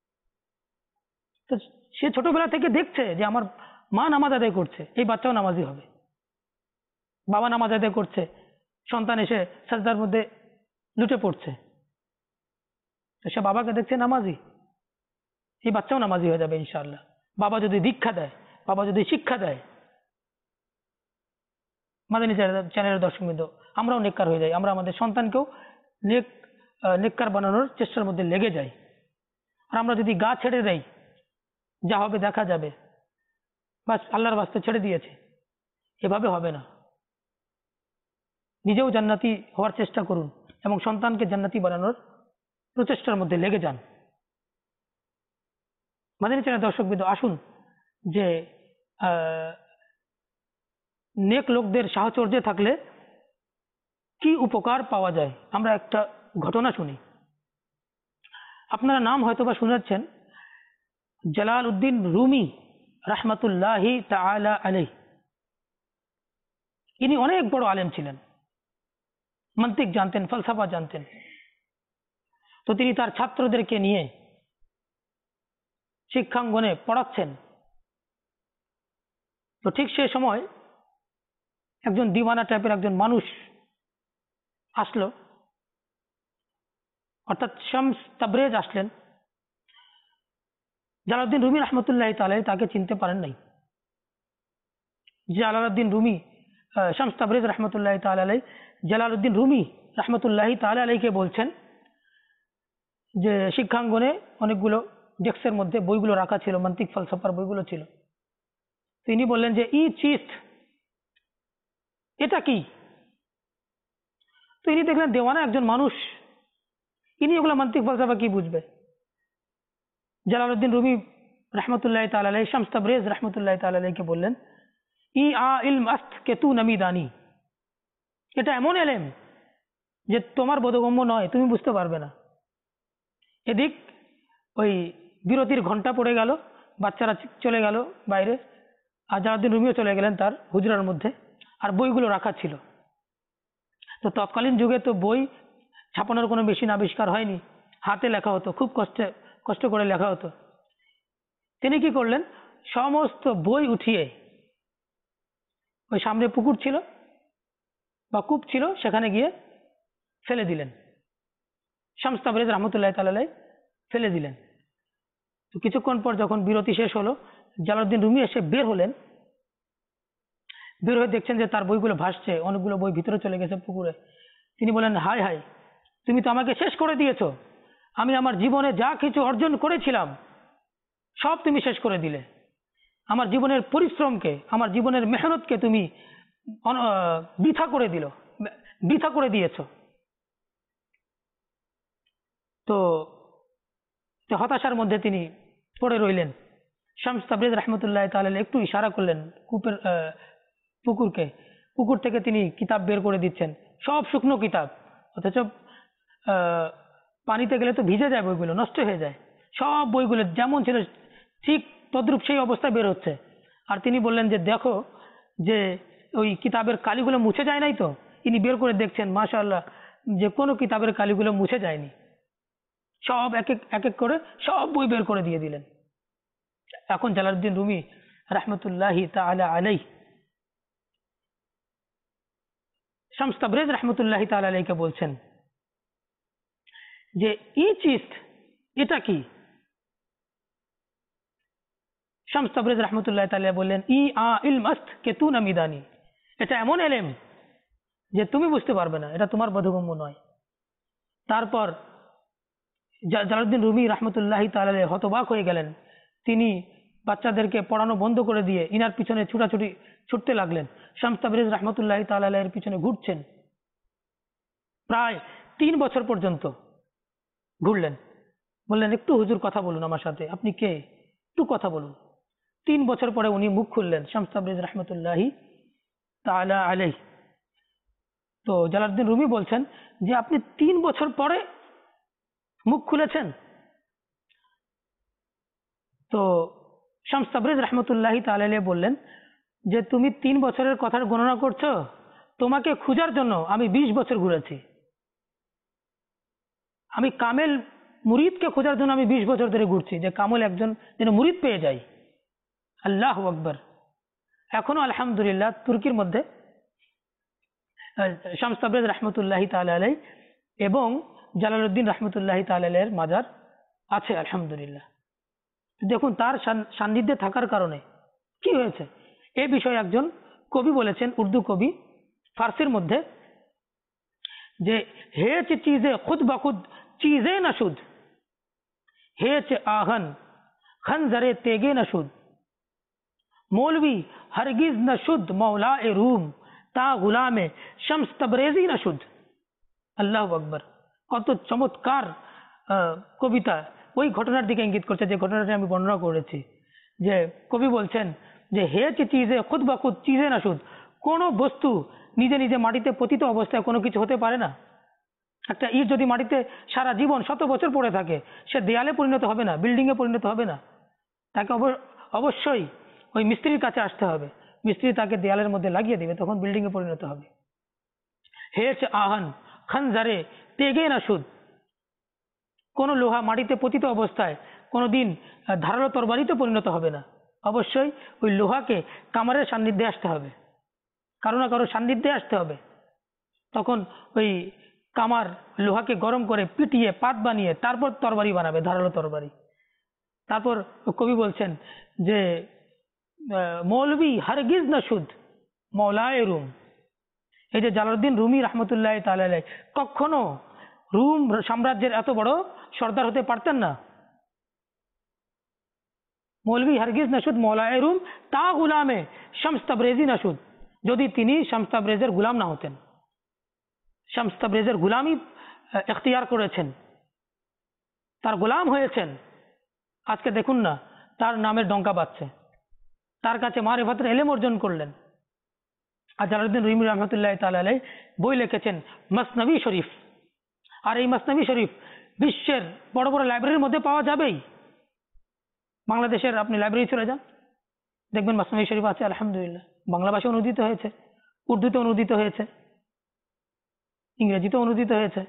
তো সে ছোটবেলা থেকে দেখছে যে আমার মা নামাজ আদায় করছে, এই বাচ্চাও নামাজি হবে। বাবা নামাজ আদায় করছে, সন্তান এসে সাজদার মধ্যে লুটে পড়ছে, তো সে বাবাকে দেখছে নামাজি, এই বাচ্চাও নামাজি হয়ে যাবে ইনশাআল্লাহ। বাবা যদি দীক্ষা দেয়, বাবা যদি শিক্ষা দেয়। মাদানী চ্যানেলের দর্শকবৃন্দ, আমরাও নেককার হয়ে যাই, আমরা আমাদের সন্তানকেও নেক নেককার বানানোর চেষ্টার মধ্যে লেগে যাই। আর আমরা যদি গা ছেড়ে দেই, যা হবে দেখা যাবে, বাস আল্লাহর বাস্তে ছেড়ে দিয়েছে, এভাবে হবে না। নিজেও জান্নাতি হওয়ার চেষ্টা করুন এবং সন্তানকে জান্নাতি বানানোর প্রচেষ্টার মধ্যে লেগে যান। মাদানী চ্যানেলের দর্শকবৃন্দ, আসুন যে নেক লোকদের সাহচর্যে থাকলে কি উপকার পাওয়া যায়, আমরা একটা ঘটনা শুনি। আপনারা নাম হয়তোবা শুনেছেন, জালালউদ্দিন রুমি রাহমাতুল্লাহি তাআলা আলাইহি। ইনি অনেক বড় আলেম ছিলেন, মন্তিক জানতেন, ফলসফা জানতেন। তো তিনি তার ছাত্রদেরকে নিয়ে শিক্ষাঙ্গনে পড়াচ্ছেন। তো ঠিক সে সময় একজন দিওয়ানা টাইপের একজন মানুষ আসলো, অর্থাৎ শামস তাবরেজ আসলেন। জালালউদ্দিন রুমি রাহমাতুল্লাহি তাআলা আলাইহি তাকে চিনতে পারেন নাই। জালালউদ্দিন রুমি শামস তাবরেজ রাহমাতুল্লাহি তাআলা আলাইহি জালালউদ্দিন রুমি রাহমাতুল্লাহি তাআলা আলাইহিকে বলছেন যে শিক্ষাঙ্গনে অনেকগুলো ডেস্কের মধ্যে বইগুলো রাখা ছিল, মন্তিক ফলসফার বইগুলো ছিল। তিনি বললেন যে ই চিস্ত, এটা কি? তো ইনি দেখলেন দেওয়ানা একজন মানুষ, ইনি ওগুলো মন্তিক ফলসফা কি বুঝবে। জালালউদ্দিন রুমি রাহমাতুল্লাহি তাআলা আলাইহি শামস তাবরেজ রাহমাতুল্লাহি তাআলা আলাইহিকে বললেন, ই আ ইলম আস্ত কে তু নামি দানি, এটা এমন এলেম যে তোমার বোধগম্য নয়, তুমি বুঝতে পারবে না। এদিক ওই বিরতির ঘন্টা পড়ে গেল, বাচ্চারা চলে গেল বাইরে, আর জালালউদ্দিন রুমিও চলে গেলেন তার হুজরার মধ্যে, আর বইগুলো রাখা ছিল। তো তৎকালীন যুগে তো বই ছাপানোর কোনো মেশিন আবিষ্কার হয়নি, হাতে লেখা হতো, খুব কষ্টে কষ্ট করে লেখা হতো। তিনি কি করলেন, সমস্ত বই উঠিয়ে ওই সামনে পুকুর ছিল বা কূপ ছিল, সেখানে গিয়ে ফেলে দিলেন। শামস তাবরেজ রাহমাতুল্লাহি তাআলা আলাইহি ফেলে দিলেন। তো কিছুক্ষণ পর যখন বিরতি শেষ হলো, জালালউদ্দিন রুমি এসে বের হলেন। বের হয়ে দেখছেন যে তার বইগুলো ভাসছে, অনেকগুলো বই ভিতরে চলে গেছে পুকুরে। তিনি বলেন, হায় হায়, তুমি তো আমাকে শেষ করে দিয়েছো, আমি আমার জীবনে যা কিছু অর্জন করেছিলাম সব তুমি শেষ করে দিলে, আমার জীবনের পরিশ্রমকে, আমার জীবনের মেহনতকে তুমি বৃথা করে দিল, বৃথা করে দিয়েছো। তো হতাশার মধ্যে তিনি পড়ে রইলেন। শামস তাবরেজ রাহমাতুল্লাহি তাআলা আলাইহি একটু ইশারা করলেন কূপের পুকুরকে, পুকুর থেকে তিনি কিতাব বের করে দিচ্ছেন, সব শুকনো কিতাব, অথচ পানিতে গেলে তো ভিজে যায়, বইগুলো নষ্ট হয়ে যায়। সব বইগুলো যেমন ছিল ঠিক তদ্রূপ সেই অবস্থায় বের হচ্ছে। আর তিনি বললেন যে দেখো যে ওই কিতাবের কালিগুলো মুছে যায় নাই তো। ইনি বের করে দেখছেন, মাশাআল্লাহ, যে কোনো কিতাবের কালিগুলো মুছে যায়নি, সব এক এক এক এক করে সব বই বের করে দিয়ে দিলেন। এখন জালালউদ্দিন রুমি রাহমাতুল্লাহি তাআলা আলাইহি শামস তাবরেজ রহমতুল্লাহি তাআলা আলাইহিকে বলছেন যে ই চিস্ত এটা কি? শামস তাবরেজ রহমতুল্লাহি তাআলা বললেন, ই আ ইলম আস্ত কে তু না মিদানি, এটা এমন এলেম যে তুমি বুঝতে পারবে না, এটা তোমার বোধগম্য নয়। তারপর জালালউদ্দিন রুমি রহমতুল্লাহি তাআলা আলাইহি হতবাক হয়ে গেলেন। তিনি বাচ্চাদেরকে পড়ানো বন্ধ করে দিয়ে ইনার পিছনে ছুটাছুটি ছুটতে লাগলেন। শামস তাবরেজ রহমতুল্লাহি তাআলা আলাইহির পিছনে ঘুরছেন, প্রায় তিন বছর পর্যন্ত ঘুরলেন। বললেন, একটু হুজুর কথা বলুন আমার সাথে, আপনি কে, একটু কথা বলুন। তিন বছর পরে উনি মুখ খুললেন, শামস তাবরেজ রহমতুল্লাহি তাআলা আলাইহি। তো জালালউদ্দিন রুমি বলছেন যে আপনি তিন বছর পরে মুখ খুলেছেন। তো শামস তাবরেজ রহমতুল্লাহি তাআলা আলাইহি বললেন যে তুমি তিন বছরের কথার গণনা করছো, তোমাকে খোঁজার জন্য আমি বিশ বছর ঘুরেছি। আমি কামেল মুরিদকে খোঁজার জন্য আমি বিশ বছর ধরে ঘুরছি, যে কামেল একজন যেন মুরিদ পেয়ে যাই। আল্লাহু আকবার। এখনো আলহামদুলিল্লাহ তুর্কির মধ্যে শামস তাবরেজ রহমতুল্লাহি তাআলা আলাইহি এবং জালালউদ্দিন রহমতুল্লাহি তাআলা আলাইহির মাজার আছে আলহামদুলিল্লাহ। দেখুন তার সান্নিধ্যে থাকার কারণে কি হয়েছে। এ বিষয়ে একজন কবি বলেছেন, উর্দু কবি, ফার্সির মধ্যে, যে হেচ চিজে খুদ বখুদ চিজে নশুদ, হেচ আহন খনজরে তেগে নশুদ, মৌলবি হরগিজ নশুদ মৌলা এ রুম তা গুলামে শামস তাবরেজি নশুদ। আল্লাহু আকবার। কত চমৎকার কবিতা, ওই ঘটনার দিকে ইঙ্গিত করছে যে ঘটনাটি আমি বর্ণনা করেছি। যে কবি বলছেন যে হেচ চিজে খুদ বখুদ চিজে নশুদ, কোনো বস্তু নিজে নিজে মাটিতে পতিত অবস্থায় কোনো কিছু হতে পারে না। একটা ইট যদি মাটিতে সারা জীবন শত বছর পড়ে থাকে, সে দেয়ালে পরিণত হবে না, বিল্ডিংয়ে পরিণত হবে না। তাকে অবশ্যই ওই মিস্ত্রির কাছে আসতে হবে, মিস্ত্রি তাকে দেয়ালের মধ্যে লাগিয়ে দেবে, তখন বিল্ডিংয়ে পরিণত হবে। হেচ আহন খনজরে তেগে নশুদ, কোনো লোহা মাটিতে পতিত অবস্থায় কোনোদিন ধারালো তরবারিতে পরিণত হবে না। অবশ্যই ওই লোহাকে কামারের সান্নিধ্যে আসতে হবে, কারো না কারো সান্নিধ্যে আসতে হবে। তখন ওই কামার লোহাকে গরম করে পিটিয়ে পাত বানিয়ে তারপর তরবারি বানাবে, ধারালো তরবারি। তারপর কবি বলছেন যে মৌলবি হরগিজ নশুদ মৌলায়ে রুম, এই যে জালালউদ্দিন রুমি রহমতুল্লাহি তাআলা আলাইহি কখনো রুম সাম্রাজ্যের এত বড় সর্দার হতে পারতেন না। মৌলবি হরগিজ নশুদ মৌলায়ে রুম তা গুলামে শামস তাবরেজি নশুদ, যদি তিনি শামস তাবরেজের গুলাম না হতেন। শামস তাবরেজের গুলামি এখতিয়ার করেছেন, তার গোলাম হয়েছেন। আজকে দেখুন না, তার নামের ডঙ্কা বাজছে, তার কাছে মারিফাতের ইলম অর্জন করলেন। আর জালালউদ্দিন রুমি রহমতুল্লাহি তাআলা আলাইহি বই লিখেছেন মসনবী শরীফ। আর এই মসনবী শরীফ বিশ্বের বড় বড় লাইব্রেরির মধ্যে পাওয়া যাবেই। বাংলাদেশের আপনি লাইব্রেরি চলে যান, দেখবেন মসনবী শরীফ আছে আলহামদুলিল্লাহ। বাংলা ভাষায় অনুদিত হয়েছে, উর্দুতে অনুদিত হয়েছে, ইংরেজিতে অনুদিত হয়েছে।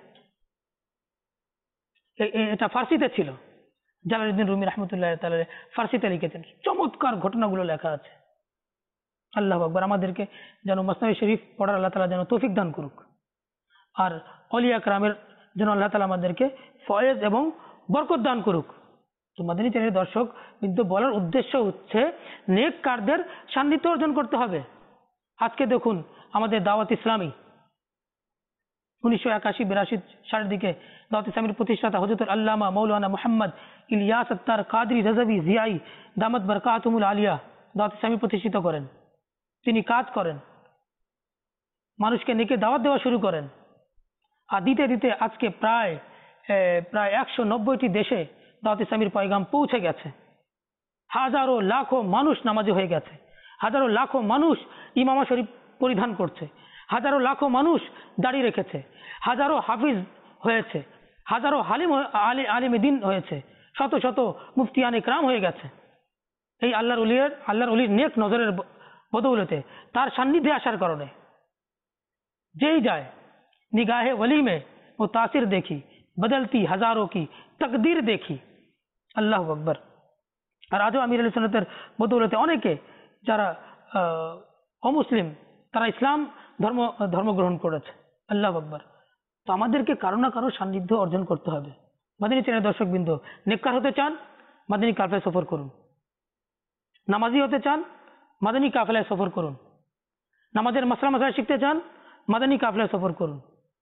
এটা ফার্সিতে ছিল, জালালউদ্দিন রুমি রহমতুল্লাহি তাআলা ফার্সিতে লিখেছেন। চমৎকার ঘটনাগুলো লেখা আছে। আল্লাহু আকবার। আমাদেরকে যেন মসনবী শরীফ পড়ার আল্লাহ তাআলা যেন তৌফিক দান করুক, আর আউলিয়া কেরামের যেন আল্লাহ তাআলা আমাদেরকে ফয়েজ এবং বরকত দান করুক। তো মাদানী চ্যানেলের দর্শক কিন্তু বলার উদ্দেশ্য হচ্ছে নেককারদের সান্নিধ্য অর্জন করতে হবে। আজকে দেখুন আমাদের দাওয়াত ইসলামী উনিশশো একাশি বিরাশি সালের দিকে দাওয়াত ইসলামীর প্রতিষ্ঠাতা হযরত আল্লামা মাওলানা মুহাম্মদ ইলিয়াস আত্তার কাদরি রাজাভি জিয়াই দামাত বরকাতুহুল আলিয়া দাওয়াত ইসলামী প্রতিষ্ঠিত করেন। তিনি কাজ করেন, মানুষকে নেকে দাওয়াত দেওয়া শুরু করেন। আর দিতে দিতে আজকে প্রায় প্রায় একশো নব্বইটি দেশে দাওয়াত ইসলামীর পয়গাম পৌঁছে গেছে। হাজারো লাখো মানুষ নামাজি হয়ে গেছে, হাজারো লাখো মানুষ ইমামা শরীফ পরিধান করছে, হাজারো লাখো মানুষ দাড়ি রেখেছে, হাজারো হাফিজ হয়েছে, হাজারো হালিম আলি আলিম দ্বীন হয়েছে, শত শত মুফতিয়ান ইকরাম হয়ে গেছে। এই আল্লাহর ওলির আল্লাহর ওলির নেক নজরের বদৌলতে, তার সান্নিধ্যে আসার কারণে যেই যায় নিগাহে ওলি মে ও তাসির দেখি বদলতি হাজারো কি তকদির দেখি। আল্লাহু আকবার। আর আজও আমির আলী সুন্নতের বদৌলতে অনেকে যারা অমুসলিম, তারা ইসলাম ধর্ম ধর্ম গ্রহণ করেছে। আল্লাহু আকবার। তো আমাদেরকে কারো না কারো সান্নিধ্য অর্জন করতে হবে। মাদানী চ্যানেল দর্শকবৃন্দ, নেককার হতে চান, মাদানী কাফেলায় সফর করুন। নামাজি হতে চান, মাদানী কাফেলায় সফর করুন। নামাজের মাসলা মাসাইল শিখতে চান, মাদানী কাফেলায় সফর করুন।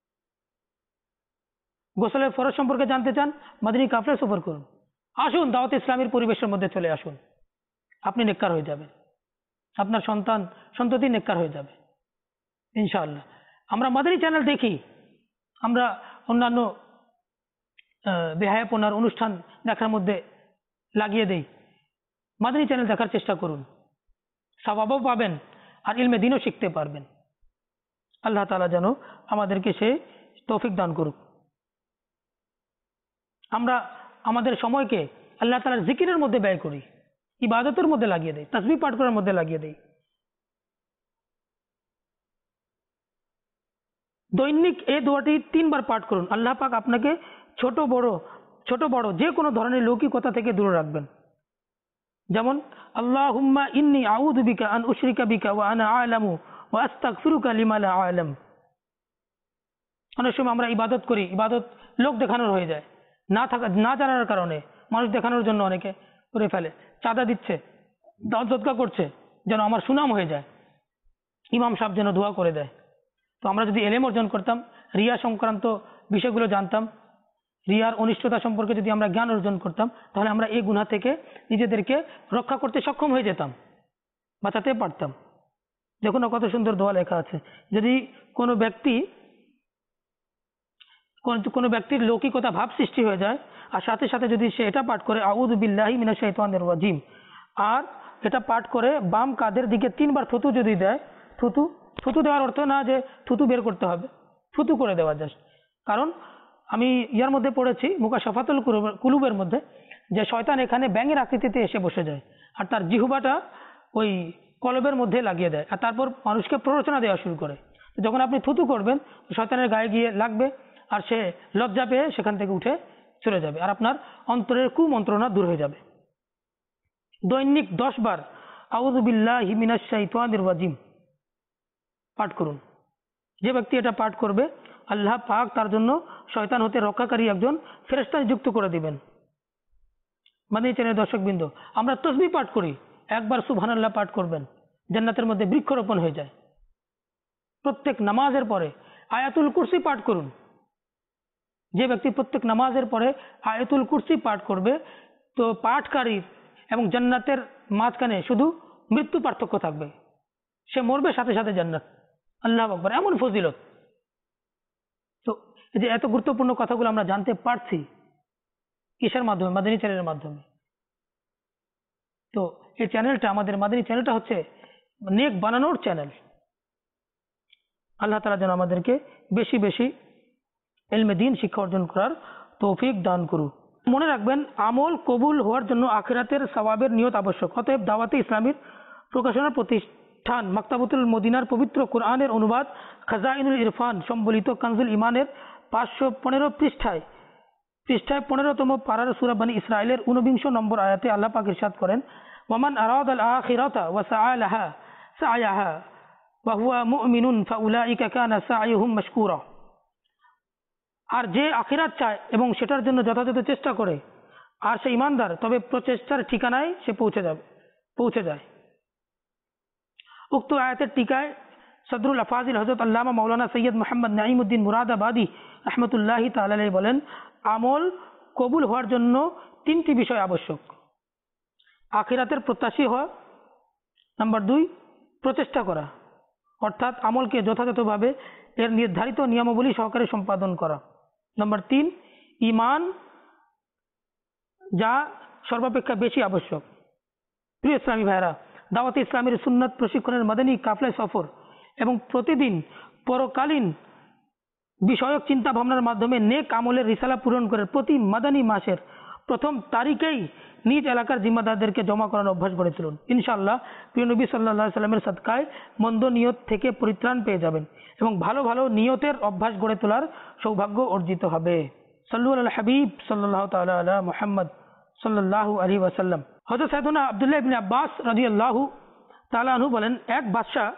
গোসলের ফরজ সম্পর্কে জানতে চান, মাদানী কাফেলায় সফর করুন। আসুন, দাওয়াত ইসলামের পরিবেশের মধ্যে চলে আসুন। আপনি নেককার হয়ে যাবেন, আপনার সন্তান সন্ততি নেককার হয়ে যাবে ইনশাআল্লাহ। আমরা মাদানী চ্যানেল দেখি, আমরা অন্যান্য বেহায়াপনার অনুষ্ঠান দেখার মধ্যে লাগিয়ে দেই। মাদানী চ্যানেল দেখার চেষ্টা করুন, সওয়াবও পাবেন আর ইলমে দ্বীনও শিখতে পারবেন। আল্লাহ তাআলা যেন আমাদেরকে সে তৌফিক দান করুক। আমরা আমাদের সময়কে আল্লাহ তাআলার জিকিরের মধ্যে ব্যয় করি, ইবাদতের মধ্যে লাগিয়ে দেই, তাসবিহ পাঠ করার মধ্যে লাগিয়ে দেই। দৈনিক এই দোয়াটি তিনবার পাঠ করুন। আল্লাহ পাক আপনাকে ছোট বড় ছোট বড় যে কোনো ধরনের লৌকিকতা থেকে দূরে রাখবেন। যেমন আল্লাহুম্মা ইন্নী আউযু বিকা আন উশরিকা বিকা ওয়া আনা আ'লামু ওয়া আস্তাগফিরুকা লিমা লা আ'লাম। অনেক সময় আমরা ইবাদত করি, ইবাদত লোক দেখানোর হয়ে যায়, না থাকা না জানার কারণে মানুষ দেখানোর জন্য অনেকে করে ফেলে। চাঁদা দিচ্ছে, দাওয়াত সদকা করছে যেন আমার সুনাম হয়ে যায়, ইমাম সাহেব যেন দোয়া করে দেয়। তো আমরা যদি এলেম অর্জন করতাম, রিয়া সংক্রান্ত বিষয়গুলো জানতাম, রিয়ার অনিষ্টতা সম্পর্কে যদি আমরা জ্ঞান অর্জন করতাম, তাহলে আমরা এই গুনাহ থেকে নিজেদেরকে রক্ষা করতে সক্ষম হয়ে যেতাম, বাঁচাতে পারতাম। দেখুন কত সুন্দর দোয়া লেখা আছে। যদি কোনো ব্যক্তি কোনো ব্যক্তির লৌকিকতা ভাব সৃষ্টি হয়ে যায়, আর সাথে সাথে যদি সে এটা পাঠ করে আউযু বিল্লাহি মিনাশ শাইতানির রাজিম, আর এটা পাঠ করে বাম কাঁধের দিকে তিনবার থুতু যদি দেয়, থুতু থুতু দেওয়ার অর্থ না যে থুতু বের করতে হবে, থুতু করে দেওয়া জাস্ট। কারণ আমি ইয়ার মধ্যে পড়েছি মুকাশাফাতুল কুলুবের মধ্যে, যে শয়তান এখানে ব্যাঙের আকৃতিতে এসে বসে যায় আর তার জিহ্বাটা ওই কলবের মধ্যে লাগিয়ে দেয়, আর তারপর মানুষকে প্ররোচনা দেওয়া শুরু করে। যখন আপনি থুতু করবেন, শয়তানের গায়ে গিয়ে লাগবে আর সে লজ্জা পেয়ে সেখান থেকে উঠে চলে যাবে, আর আপনার অন্তরের কুমন্ত্রণা দূর হয়ে যাবে। দৈনিক দশ বার আউযু বিল্লাহি মিনাশ শাইতানির রাজিম পাঠ করুন। যে ব্যক্তি এটা পাঠ করবে, আল্লাহ পাক তার জন্য শয়তান হতে রক্ষাকারী একজন ফেরেশতা নিযুক্ত করে দিবেন। মাদানী চ্যানেল দর্শকবৃন্দ, আমরা তাসবিহ পাঠ করি, একবার সুবহানাল্লাহ পাঠ করবেন, জান্নাতের মধ্যে বৃক্ষরোপণ হয়ে যায়। প্রত্যেক নামাজের পরে আয়াতুল কুরসি পাঠ করুন। যে ব্যক্তি প্রত্যেক নামাজের পরে আয়াতুল কুরসি পাঠ করবে, তো পাঠকারীর এবং জান্নাতের মাঝখানে শুধু মৃত্যু পার্থক্য থাকবে, সে মরবে সাথে সাথে জান্নাত। আল্লাহু আকবার, এমন ফজিলত। তো এই যে এত গুরুত্বপূর্ণ কথাগুলো আমরা জানতে পারছি কিসের মাধ্যমে? মাদানী চ্যানেলের মাধ্যমে। তো এই চ্যানেলটা, আমাদের মাদানী চ্যানেলটা হচ্ছে নেক বানানোর চ্যানেল। আল্লাহ তাআলা যেন আমাদেরকে বেশি বেশি ইলমে দ্বীন শিক্ষা অর্জন করার তৌফিক দান করুন। মনে রাখবেন, আমল কবুল হওয়ার জন্য আখিরাতের সওয়াবের নিয়ত আবশ্যক। অতএব দাওয়াতে ইসলামীর প্রকাশনা প্রতিষ্ঠান মাকতাবাতুল মদিনার পবিত্র কোরআনের অনুবাদ খাজাইনুল ইরফান সম্বলিত কানজুল ইমানের পাঁচশো পনেরো পৃষ্ঠায় পৃষ্ঠায় পনেরোতম পারার সূরা বনী ইসরাইলের ঊনবিংশ নম্বর আয়াতে আল্লাহ পাক ইরশাদ করেন, ওয়ামান আরাদাল আখিরাতা ওয়া সাআ লাহা সাআয়াহা ওয়া হুয়া মুমিনুন ফাউলাইকা কানা সা'য়ুহুম মাশকুরা। আর যে আখিরাত চায় এবং সেটার জন্য যথাযথ চেষ্টা করে, আর সে ইমানদার, তবে প্রচেষ্টার ঠিকানায় সে পৌঁছে যাবে পৌঁছে যায়। উক্ত আয়াতের টিকায় সদরুল আফাজিল হযরত আল্লামা মাওলানা সৈয়দ মুহাম্মদ নাঈমউদ্দিন মুরাদাবাদী রাহমাতুল্লাহি তাআলা আলাইহি বলেন, আমল কবুল হওয়ার জন্য তিনটি বিষয় আবশ্যক। আখিরাতের প্রত্যাশী হওয়া, নাম্বার দুই প্রচেষ্টা করা, অর্থাৎ আমলকে যথাযথভাবে এর নির্ধারিত নিয়মাবলী সহকারে সম্পাদন করা, নাম্বার তিন ঈমান, যা সর্বাপেক্ষা বেশি আবশ্যক। প্রিয় ইসলামী ভাইরা, দাওয়াতে ইসলামের সুন্নাত প্রশিক্ষণের মাদানী কাফেলায় সফর এবং প্রতিদিন পরকালীন বিষয়ক চিন্তা ভাবনার মাধ্যমে নেক আমলের রিসালা পূরণ করে প্রতি মাদানী মাসের প্রথম তারিখেই নিজ এলাকার জিম্মাদারদেরকে জমা করানোর অভ্যাস গড়ে তুলুন। ইনশাআল্লাহ প্রিয় নবী সাল্লাল্লাহু আলাইহি সাল্লামের সাদকায় মন্দ নিয়ত থেকে পরিত্রাণ পেয়ে যাবেন এবং ভালো ভালো নিয়তের অভ্যাস গড়ে তোলার সৌভাগ্য অর্জিত হবে। সাল্লু আলা হাবিব সাল্লাল্লাহু তাআলা আলা মুহাম্মদ সাল্লাল্লাহু আলাইহি ওয়াসাল্লাম। হযরত সাইয়েদনা আব্দুল্লাহ ইবনে আব্বাস রাদিয়াল্লাহু তাআলা আনহু বলেন, এক বাদশা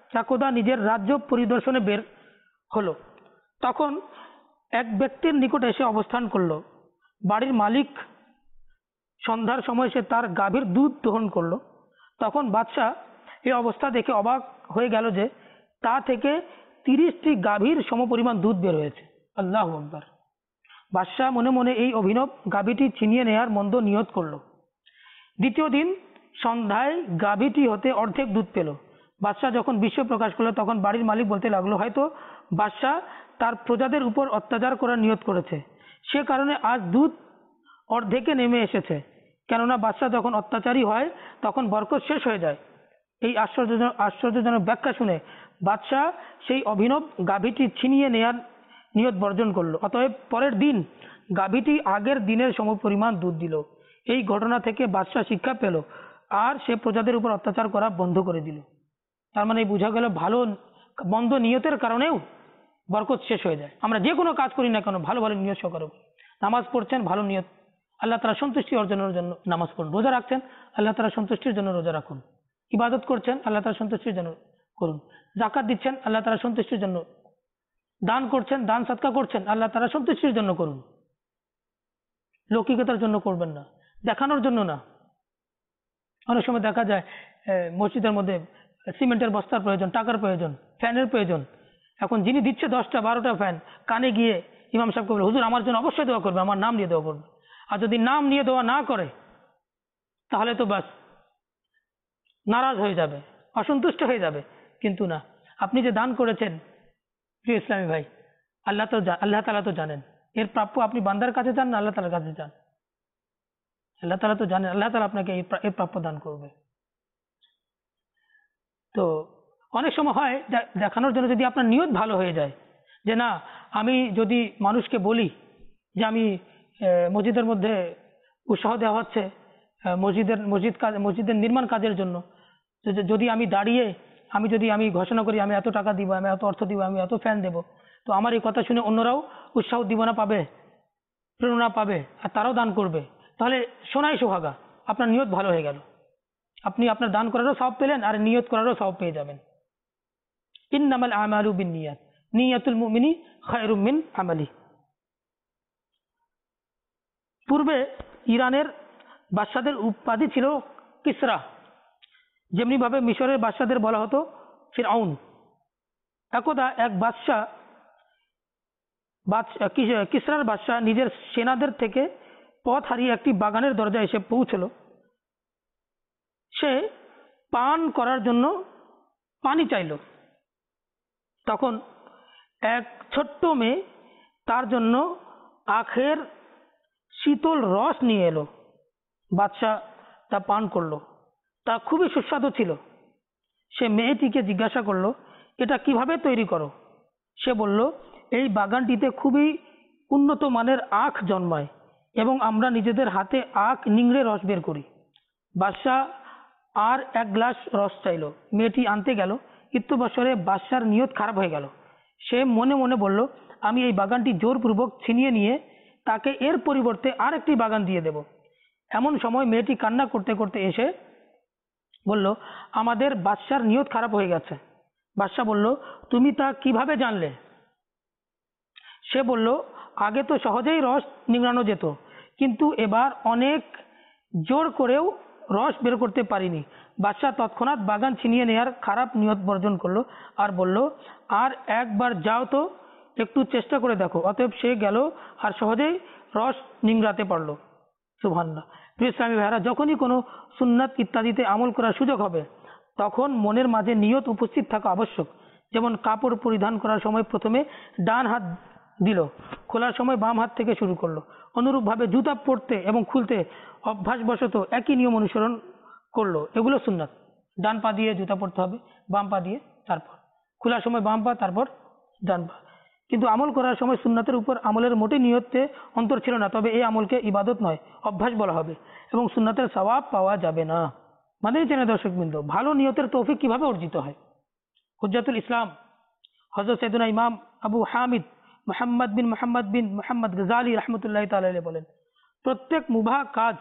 একদা নিজের রাজ্য পরিদর্শনে বের হলো। তখন এক ব্যক্তির নিকট এসে অবস্থান করলো। বাড়ির মালিক সন্ধ্যার সময় সে তার গাভীর দুধ দহন করলো। তখন বাদশাহ এই অবস্থা দেখে অবাক হয়ে গেল যে তা থেকে তিরিশটি গাভীর সমপরিমাণ দুধ বের হয়েছে। আল্লাহু আকবার। বাদশাহ মনে মনে এই অভিনব গাভীটি ছিনিয়ে নেয়ার মন্দ নিয়ত করলো। দ্বিতীয় দিন সন্ধ্যায় গাভীটি হতে অর্ধেক দুধ পেল। বাদশাহ যখন বিস্ময় প্রকাশ করলো তখন বাড়ির মালিক বলতে লাগলো, হয়তো বাদশাহ তার প্রজাদের উপর অত্যাচার করার নিয়ত করেছে, সে কারণে আজ দুধ অর্ধেকে নেমে এসেছে। কেননা বাদশাহ যখন অত্যাচারী হয় তখন বরকত শেষ হয়ে যায়। এই আশ্চর্যজনক আশ্চর্যজনক ব্যাখ্যা শুনে বাদশাহ সেই অভিনব গাভীটি ছিনিয়ে নেয়ার নিয়ত বর্জন করলো। অতএব পরের দিন গাভীটি আগের দিনের সমপরিমাণ দুধ দিল। এই ঘটনা থেকে বাদশাহ শিক্ষা পেল আর সে প্রজাদের উপর অত্যাচার করা বন্ধ করে দিল। তার মানে বোঝা গেল ভালো মন্দ নিয়তের কারণেও বরকত শেষ হয়ে যায়। আমরা যে কোনো কাজ করি না কেন ভালো ভালো নিয়ত সহকারে। নামাজ পড়ছেন ভালো নিয়ত, আল্লাহ তাআলা সন্তুষ্টি অর্জনের জন্য নামাজ পড়ুন। রোজা রাখছেন আল্লাহ তাআলা সন্তুষ্টির জন্য রোজা রাখুন। ইবাদত করছেন আল্লাহ তাআলা সন্তুষ্টির জন্য করুন। যাকাত দিচ্ছেন আল্লাহ তাআলা সন্তুষ্টির জন্য। দান করছেন, দান সদকা করছেন আল্লাহ তাআলা সন্তুষ্টির জন্য করুন। লৌকিকতার জন্য করবেন না, দেখানোর জন্য না। অনেক সময় দেখা যায় মসজিদের মধ্যে সিমেন্টের বস্তার প্রয়োজন, টাকার প্রয়োজন, ফ্যানের প্রয়োজন। এখন যিনি দিচ্ছে দশটা বারোটা ফ্যান, কানে গিয়ে ইমাম সাহেবকে বলে, হুজুর আমার জন্য অবশ্যই দোয়া করবে, আমার নাম নিয়ে দোয়া করবে। আর যদি নাম নিয়ে দোয়া না করে তাহলে তো বাস নারাজ হয়ে যাবে, অসন্তুষ্ট হয়ে যাবে। কিন্তু না, আপনি যে দান করেছেন প্রিয় ইসলামী ভাই, আল্লাহ তো আল্লাহ তাআলা তো জানেন এর প্রাপ্য আপনি বান্দার কাছে চান না আল্লাহ তাআলার কাছে চান। আল্লাহ তাআলা তো জানেন, আল্লাহ তাআলা আপনাকে এর প্রাপ্য দান করবে। তো অনেক সময় হয় দেখানোর জন্য, যদি আপনার নিয়ত ভালো হয়ে যায় যে না আমি যদি মানুষকে বলি যে আমি মসজিদের মধ্যে উৎসাহ দেওয়া হচ্ছে মসজিদের মসজিদ কাজ মসজিদের নির্মাণ কাজের জন্য, যদি আমি দাঁড়িয়ে আমি যদি আমি ঘোষণা করি আমি এত টাকা দিব, আমি এত অর্থ দিব, আমি এত ফ্যান দেব, তো আমার এই কথা শুনে অন্যরাও উৎসাহ উদ্দীপনা পাবে, প্রেরণা পাবে আর তারাও দান করবে। তাহলে সোনাই সোহাগা, আপনার নিয়ত ভালো হয়ে গেল। আপনি আপনার দান করারও সওয়াব পেলেন আর নিয়ত করারও সওয়াব পেয়ে যাবেন। ইন্নামাল আমালু বিন্নিয়াত, নিয়াতুল মুমিনি খায়রুম মিন আমালি। পূর্বে ইরানের বাদশাদের উপাধি ছিল কিসরা, যেমনি ভাবে মিশরের বাদশাদের বলা হতো ফিরআউন। একদা এক বাদশাহ কিসরার বাদশাহ নিজের সেনাদের থেকে পথ হারিয়ে একটি বাগানের দরজায় এসে পৌঁছলো। সে পান করার জন্য পানি চাইল। তখন এক ছোট্ট মেয়ে তার জন্য আখের শীতল রস নিয়ে এলো। বাদশাহ তা পান করলো, তা খুবই সুস্বাদু ছিল। সে মেয়েটিকে জিজ্ঞাসা করলো, এটা কিভাবে তৈরি করো? সে বলল, এই বাগানটিতে খুবই উন্নত মানের আখ জন্মায় এবং আমরা নিজেদের হাতে আখ নিংড়ে রস বের করি। বাদশাহ আর এক গ্লাস রস চাইল। মেয়েটি আনতে গেল। ইত্যবসরে বাদশার নিয়ত খারাপ হয়ে গেল। সে মনে মনে বলল, আমি এই বাগানটি জোরপূর্বক ছিনিয়ে নিয়ে তাকে এর পরিবর্তে আর একটি বাগান দিয়ে দেব। এমন সময় মেয়েটি কান্না করতে করতে এসে বলল, আমাদের বাদশার নিয়ত খারাপ হয়ে গেছে। বাদশাহ বলল, তুমি তা কিভাবে জানলে? সে বলল, আগে তো সহজেই রস নিংড়ানো যেত, কিন্তু এবার অনেক জোর করেও রস বের করতে পারিনি। বাদশাহ তৎক্ষণাৎ বাগান ছিনিয়ে নেয়ার খারাপ নিয়ত বর্জন করলো আর বলল, আর একবার যাও তো, একটু চেষ্টা করে দেখো। অতএব সে গেল আর সহজেই রস নিংড়াতে পারলো। সুবহানাল্লাহ। প্রিয় ইসলামী ভাইরা, যখনই কোনো সুন্নাত ইত্যাদিতে আমল করার সুযোগ হবে তখন মনের মাঝে নিয়ত উপস্থিত থাকা আবশ্যক। যেমন কাপড় পরিধান করার সময় প্রথমে ডান হাত দিল, খোলার সময় বাম হাত থেকে শুরু করলো। অনুরূপভাবে জুতা পরতে এবং খুলতে অভ্যাসবশত একই নিয়ম অনুসরণ করলো। এগুলো সুন্নাত। ডান পা দিয়ে জুতা পরতে হবে, বাম পা দিয়ে, তারপর খোলার সময় বাম পা, তারপর ডান পা। কিন্তু আমল করার সময় সুন্নাতের উপর আমলের মোটেই নিয়তে অন্তর ছিল না। তবে এই আমলকে ইবাদত নয়, অভ্যাস বলা হবে এবং সুন্নাতের সওয়াব পাওয়া যাবে না। মাদানী চ্যানেল দর্শকবৃন্দ, ভালো নিয়তের তৌফিক কিভাবে অর্জিত হয়? হুজ্জাতুল ইসলাম হযরত সাইয়েদনা ইমাম আবু হামিদ মুহাম্মদ বিন মুহাম্মদ বিন মুহাম্মদ গজালি রাহমাতুল্লাহি তাআলা আলাইহি বলেন, প্রত্যেক মুবাহ কাজ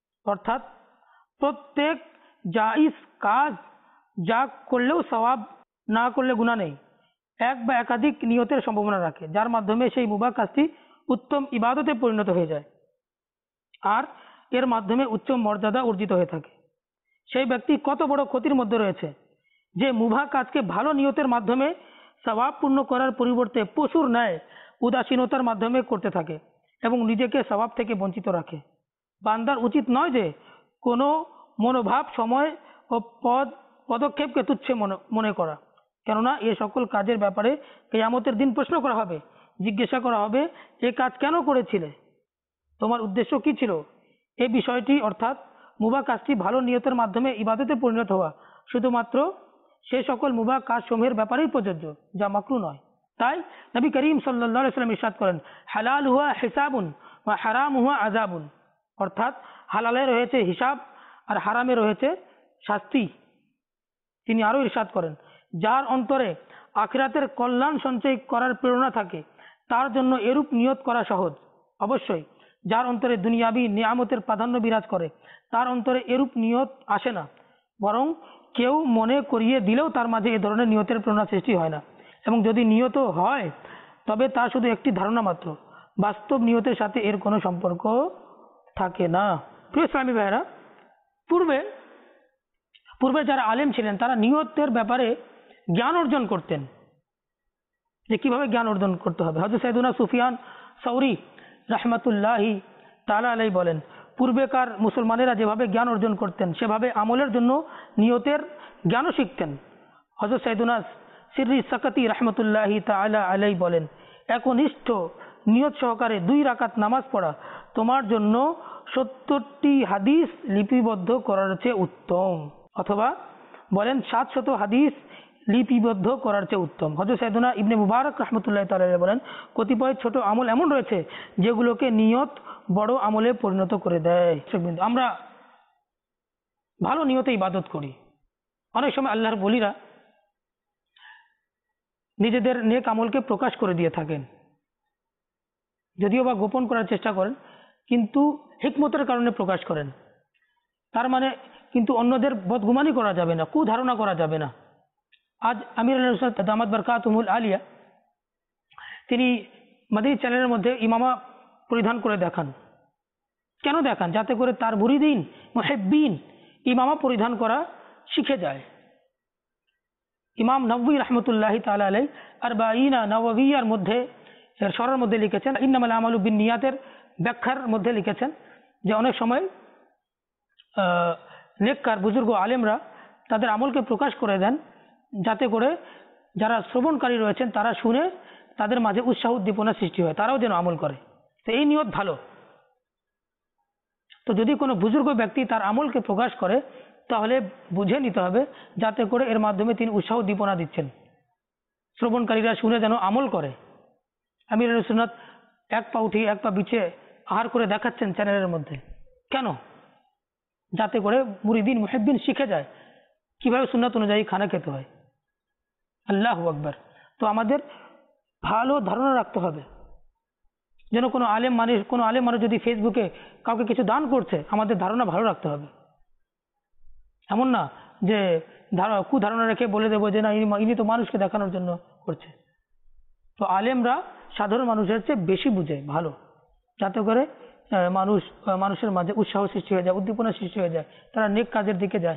অর্থাৎ প্রত্যেক জায়েজ কাজ যা করলেও সওয়াব না করলে গুনাহ নেই, এক বা একাধিক নিয়তের সম্ভাবনা রাখে, যার মাধ্যমে সেই মুবাহ কাজটি উত্তম ইবাদতে পরিণত হয়ে যায় আর এর মাধ্যমে উচ্চ মর্যাদা অর্জিত হয়ে থাকে। সেই ব্যক্তি কত বড় ক্ষতির মধ্যে রয়েছে যে মুবাহ কাজকে ভালো নিয়তের মাধ্যমে সওয়াব পূর্ণ করার পরিবর্তে পশুর ন্যায় উদাসীনতার মাধ্যমে করতে থাকে এবং নিজেকে সওয়াব থেকে বঞ্চিত রাখে। বান্দার উচিত নয় যে কোনো মনোভাব, সময় ও পদ পদক্ষেপকে তুচ্ছ মনে মনে করা, কেননা এ সকল কাজের ব্যাপারে কিয়ামতের দিন প্রশ্ন করা হবে, জিজ্ঞাসা করা হবে, এ কাজ কেন করেছিলে, তোমার উদ্দেশ্য কি ছিল। এই বিষয়টি অর্থাৎ মুবাহ কাজটি ভালো নিয়তের মাধ্যমে ইবাদতে পরিণত হওয়া শুধুমাত্র সে সকল মুবাহ কাজসমূহের ব্যাপারেই প্রযোজ্য যা মাকরুহ নয়। তাই নবী করিম সাল্লাল্লাহু আলাইহি ওয়াসাল্লাম ইরশাদ করেন, হালাল হুয়া হিসাবুন ওয়া হারাম হুয়া আযাবুন, অর্থাৎ হালালে রয়েছে হিসাব আর হারামে রয়েছে শাস্তি। তিনি আরো ইরশাদ করেন, যার অন্তরে আখিরাতের কল্যাণ সঞ্চয় করার প্রেরণা থাকে তার জন্য এরূপ নিয়ত করা সহজ। অবশ্যই যার অন্তরে দুনিয়াবি নিয়ামতের প্রাধান্য বিরাজ করে তার অন্তরে এরূপ নিয়ত আসে না, বরং কেউ মনে করিয়ে দিলেও তার মাঝে এ ধরনের নিয়তের প্রেরণা সৃষ্টি হয় না, এবং যদি নিয়ত হয় তবে তা শুধু একটি ধারণা মাত্র, বাস্তব নিয়তের সাথে এর কোনো সম্পর্ক থাকে না। প্রিয় ইসলামী ভাইয়েরা, পূর্বে পূর্বে যারা আলেম ছিলেন তারা নিয়তের ব্যাপারে জ্ঞান অর্জন করতেন, যে কিভাবে জ্ঞান অর্জন করতে হবে। হযরত সাইয়েদুনা সুফিয়ান সাউরি রাহমাতুল্লাহি তাআলা আলাইহি বলেন, পূর্বেকার মুসলমানেরা যেভাবে জ্ঞান অর্জন করতেন সেভাবে আমলের জন্য নিয়তের জ্ঞানও শিখতেন। হযরত সাইয়েদুনা সিররি সাকাতি রাহমাতুল্লাহি তাআলা আলাইহি বলেন, একনিষ্ঠ নিয়ত সহকারে দুই রাকাত নামাজ পড়া তোমার জন্য সত্তরটি হাদিস লিপিবদ্ধ করার চেয়ে উত্তম, অথবা বলেন সাতশত হাদিস লিপিবদ্ধ করার চেয়ে উত্তম। হযরত সাইয়েদুনা ইবনে মুবারক রাহমাতুল্লাহি তাআলা আলাইহি বলেন, কতিপয় ছোট আমল এমন রয়েছে যেগুলোকে নিয়ত বড় আমলে পরিণত করে দেয়। আমরা ভালো নিয়তে ইবাদত করি, অনেক সময় আল্লাহর বলিরা নিজেদের নেক আমলকে প্রকাশ করে দিয়ে থাকেন, যদিও বা গোপন করার চেষ্টা করেন, কিন্তু হিকমতের কারণে প্রকাশ করেন। তার মানে কিন্তু অন্যদের বদগুমানি করা যাবে না, কুধারণা করা যাবে না। আজ আমির আল দামাত বারকাতুহুল আলিয়া তিনি মাদানী চ্যানেলের মধ্যে ইমামা পরিধান করে দেখান। কেন দেখান? যাতে করে তার মুরিদিন মুহিব্বিন ইমামা পরিধান করা শিখে যায়। ইমাম নববী রাহমাতুল্লাহি তাআলা আলাইহি আরবাঈনা নববিয়ার মধ্যে শরহের মধ্যে লিখেছেন, ইন্নামাল আমালু বিন্নিয়াতের ব্যাখ্যার মধ্যে লিখেছেন যে অনেক সময় নেককার বুজুর্গ আলেমরা তাদের আমলকে প্রকাশ করে দেন, যাতে করে যারা শ্রবণকারী রয়েছেন তারা শুনে তাদের মাঝে উৎসাহ উদ্দীপনা সৃষ্টি হয়, তারাও যেন আমল করে। তো এই নিয়ত ভালো। তো যদি কোনো বুজুর্গ ব্যক্তি তার আমলকে প্রকাশ করে তাহলে বুঝে নিতে হবে যাতে করে এর মাধ্যমে তিনি উৎসাহ উদ্দীপনা দিচ্ছেন, শ্রবণকারীরা শুনে যেন আমল করে। আমির সুন্নাত এক পা উঠিয়ে এক পা বিছিয়ে আহার করে দেখাচ্ছেন চ্যানেলের মধ্যে, কেন? যাতে করে মুরিদিন মুহিব্বিন শিখে যায় কিভাবে সুন্নাত অনুযায়ী খানা খেতে হয়। আল্লাহু আকবার। তো আমাদের ভালো ধারণা রাখতে হবে যেন কোনো আলেম মানুষ কোনো আলেম মানুষ যদি ফেসবুকে কাউকে কিছু দান করছে, আমাদের ধারণা ভালো রাখতে হবে। এমন না যে কুধারণা রেখে বলে দেবো যে না ইনি তো মানুষকে দেখানোর জন্য করছে। তো আলেমরা সাধারণ মানুষের চেয়ে বেশি বুঝে ভালো, যাতে করে মানুষ মানুষের মাঝে উৎসাহ সৃষ্টি হয়ে যায়, উদ্দীপনা সৃষ্টি হয়ে যায়, তারা নেক কাজের দিকে যায়।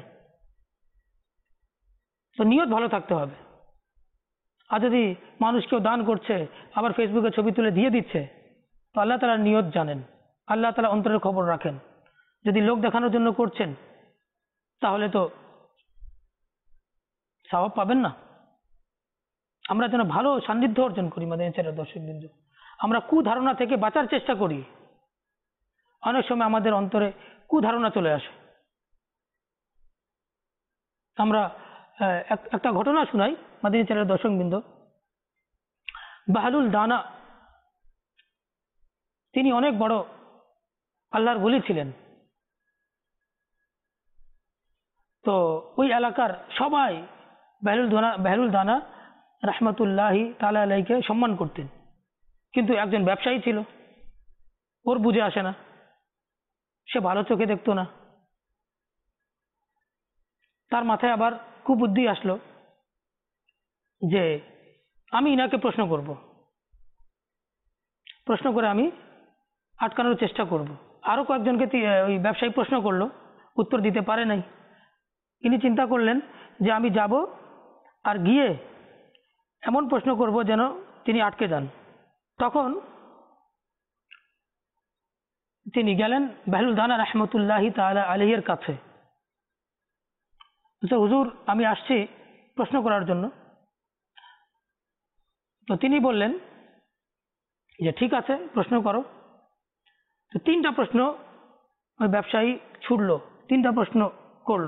তো নিয়ত ভালো থাকতে হবে। আর যদি মানুষ কেউ দান করছে আবার ফেসবুকে ছবি তুলে দিয়ে দিচ্ছে, তো আল্লাহ তাআলা নিয়ত জানেন, আল্লাহ তাআলা অন্তরের খবর রাখেন। যদি লোক দেখানোর জন্য করছেন তাহলে তো সওয়াব পাবেন না। আমরা যেন ভালো সান্নিধ্য অর্জন করি মাদানী চ্যানেলের দর্শকবৃন্দ। আমরা কুধারণা থেকে বাঁচার চেষ্টা করি। অনেক সময় আমাদের অন্তরে কুধারণা চলে আসে। আমরা একটা ঘটনা শুনাই মাদানী চ্যানেলের দর্শকবৃন্দ। বাহলুল দানা তিনি অনেক বড় আল্লাহর ওলি ছিলেন। তো ওই এলাকার সবাই বাহলুল দানা বাহলুল দানা রাহমাতুল্লাহি তাআলা আলাইহিকে সম্মান করতেন, কিন্তু একজন ব্যবসায়ী ছিল, ওর বুঝে আসে না, সে ভালো চোখে দেখতো না। তার মাথায় আবার কুবুদ্ধি আসলো যে আমি ইনাকে প্রশ্ন করব, প্রশ্ন করে আমি আটকানোর চেষ্টা করব। আরও কয়েকজনকে তি- ওই ব্যবসায়ী প্রশ্ন করলো, উত্তর দিতে পারে নাই। ইনি চিন্তা করলেন যে আমি যাব আর গিয়ে এমন প্রশ্ন করব যেন তিনি আটকে যান। তখন তিনি গেলেন বেহলুল দানা রহমতুল্লাহি তাআলা আলাইহির কাছে। বলছে, হুজুর আমি আসছি প্রশ্ন করার জন্য। তো তিনি বললেন যে ঠিক আছে, প্রশ্ন করো। তো তিনটা প্রশ্ন ওই ব্যবসায়ী ছুড়লো, তিনটা প্রশ্ন করলো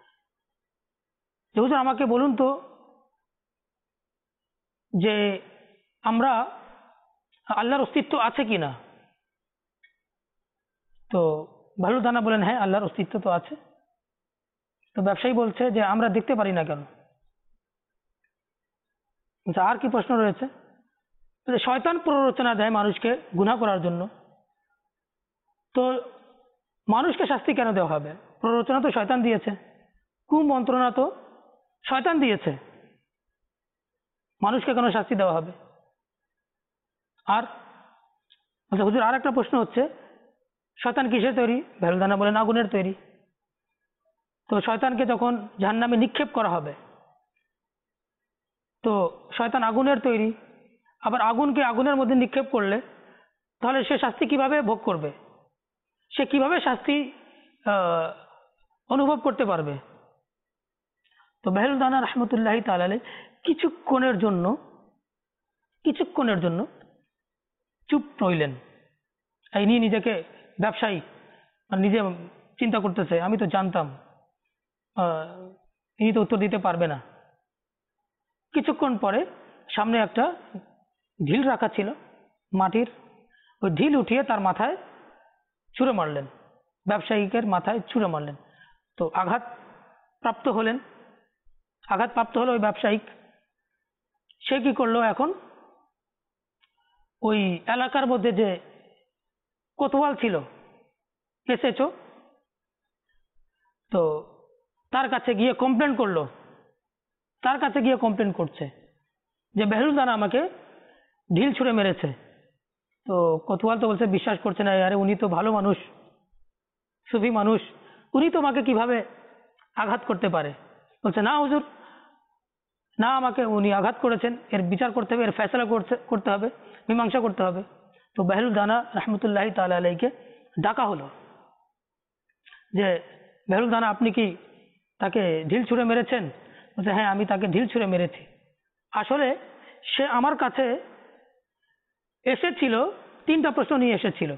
যে হুজুর আমাকে বলুন তো যে আমরা আল্লাহর অস্তিত্ব আছে কি না। তো বেহলুল দানা বলেন হ্যাঁ, আল্লাহর অস্তিত্ব তো আছে। তো ব্যবসায়ী বলছে যে আমরা দেখতে পারি না কেন। আচ্ছা, আর কি প্রশ্ন রয়েছে? বলছে, শয়তান প্ররোচনা দেয় মানুষকে গুনাহ করার জন্য, তো মানুষকে শাস্তি কেন দেওয়া হবে? প্ররোচনা তো শয়তান দিয়েছে, কুমন্ত্রণা তো শয়তান দিয়েছে, মানুষকে কেন শাস্তি দেওয়া হবে? আর আচ্ছা হুজুর, আর একটা প্রশ্ন হচ্ছে, শয়তান কিসের তৈরি? বেহলুল দানা বলেন আগুনের তৈরি। তো শয়তানকে যখন জাহান্নামে নিক্ষেপ করা হবে, তো শয়তান আগুনের তৈরি, আবার আগুনকে আগুনের মধ্যে নিক্ষেপ করলে তাহলে সে শাস্তি কিভাবে ভোগ করবে? সে কিভাবে শাস্তি আহ, অনুভব করতে পারবে? তো বেহলুল দানা রহমতুল্লাহি তাআলা আলাইহি কিছুক্ষণের জন্য কিছুক্ষণের জন্য চুপ রইলেন। ইনি নিজেকে ব্যবসায়ী, মানে নিজে চিন্তা করতেছে আমি তো জানতাম আহ, ইনি তো উত্তর দিতে পারবে না। কিছুক্ষণ পরে সামনে একটা ঢিল রাখা ছিল মাটির, ওই ঢিল উঠিয়ে তার মাথায় ছুঁড়ে মারলেন, ব্যবসায়িকের মাথায় ছুঁড়ে মারলেন। তো আঘাত প্রাপ্ত হলেন, আঘাত প্রাপ্ত হলো ওই ব্যবসায়িক। সে কি করলো, এখন ওই এলাকার মধ্যে যে কোতোয়াল ছিল, এসএচও, তো তার কাছে গিয়ে কমপ্লেন করলো, তার কাছে গিয়ে কমপ্লেন করছে যে বেহলুল দানা আমাকে ঢিল ছুঁড়ে মেরেছে। তো কোতোয়াল তো বলছে বিশ্বাস করছে না, আরে উনি তো ভালো মানুষ, সুফি মানুষ, উনি তোমাকে কিভাবে আঘাত করতে পারে? বলছে না হুজুর, না আমাকে উনি আঘাত করেছেন, এর বিচার করতে হবে, এর ফয়সালা করতে করতে হবে, মীমাংসা করতে হবে। তো বেহলুল দানা রহমতুল্লাহি তাআলা আলাইহিকে ডাকা হলো যে বেহলুল দানা আপনি কি তাকে ঢিল ছুঁড়ে মেরেছেন? বলছে হ্যাঁ, আমি তাকে ঢিল ছুঁড়ে মেরেছি। আসলে সে আমার কাছে এসেছিল, তিনটা প্রশ্ন নিয়ে এসেছিল।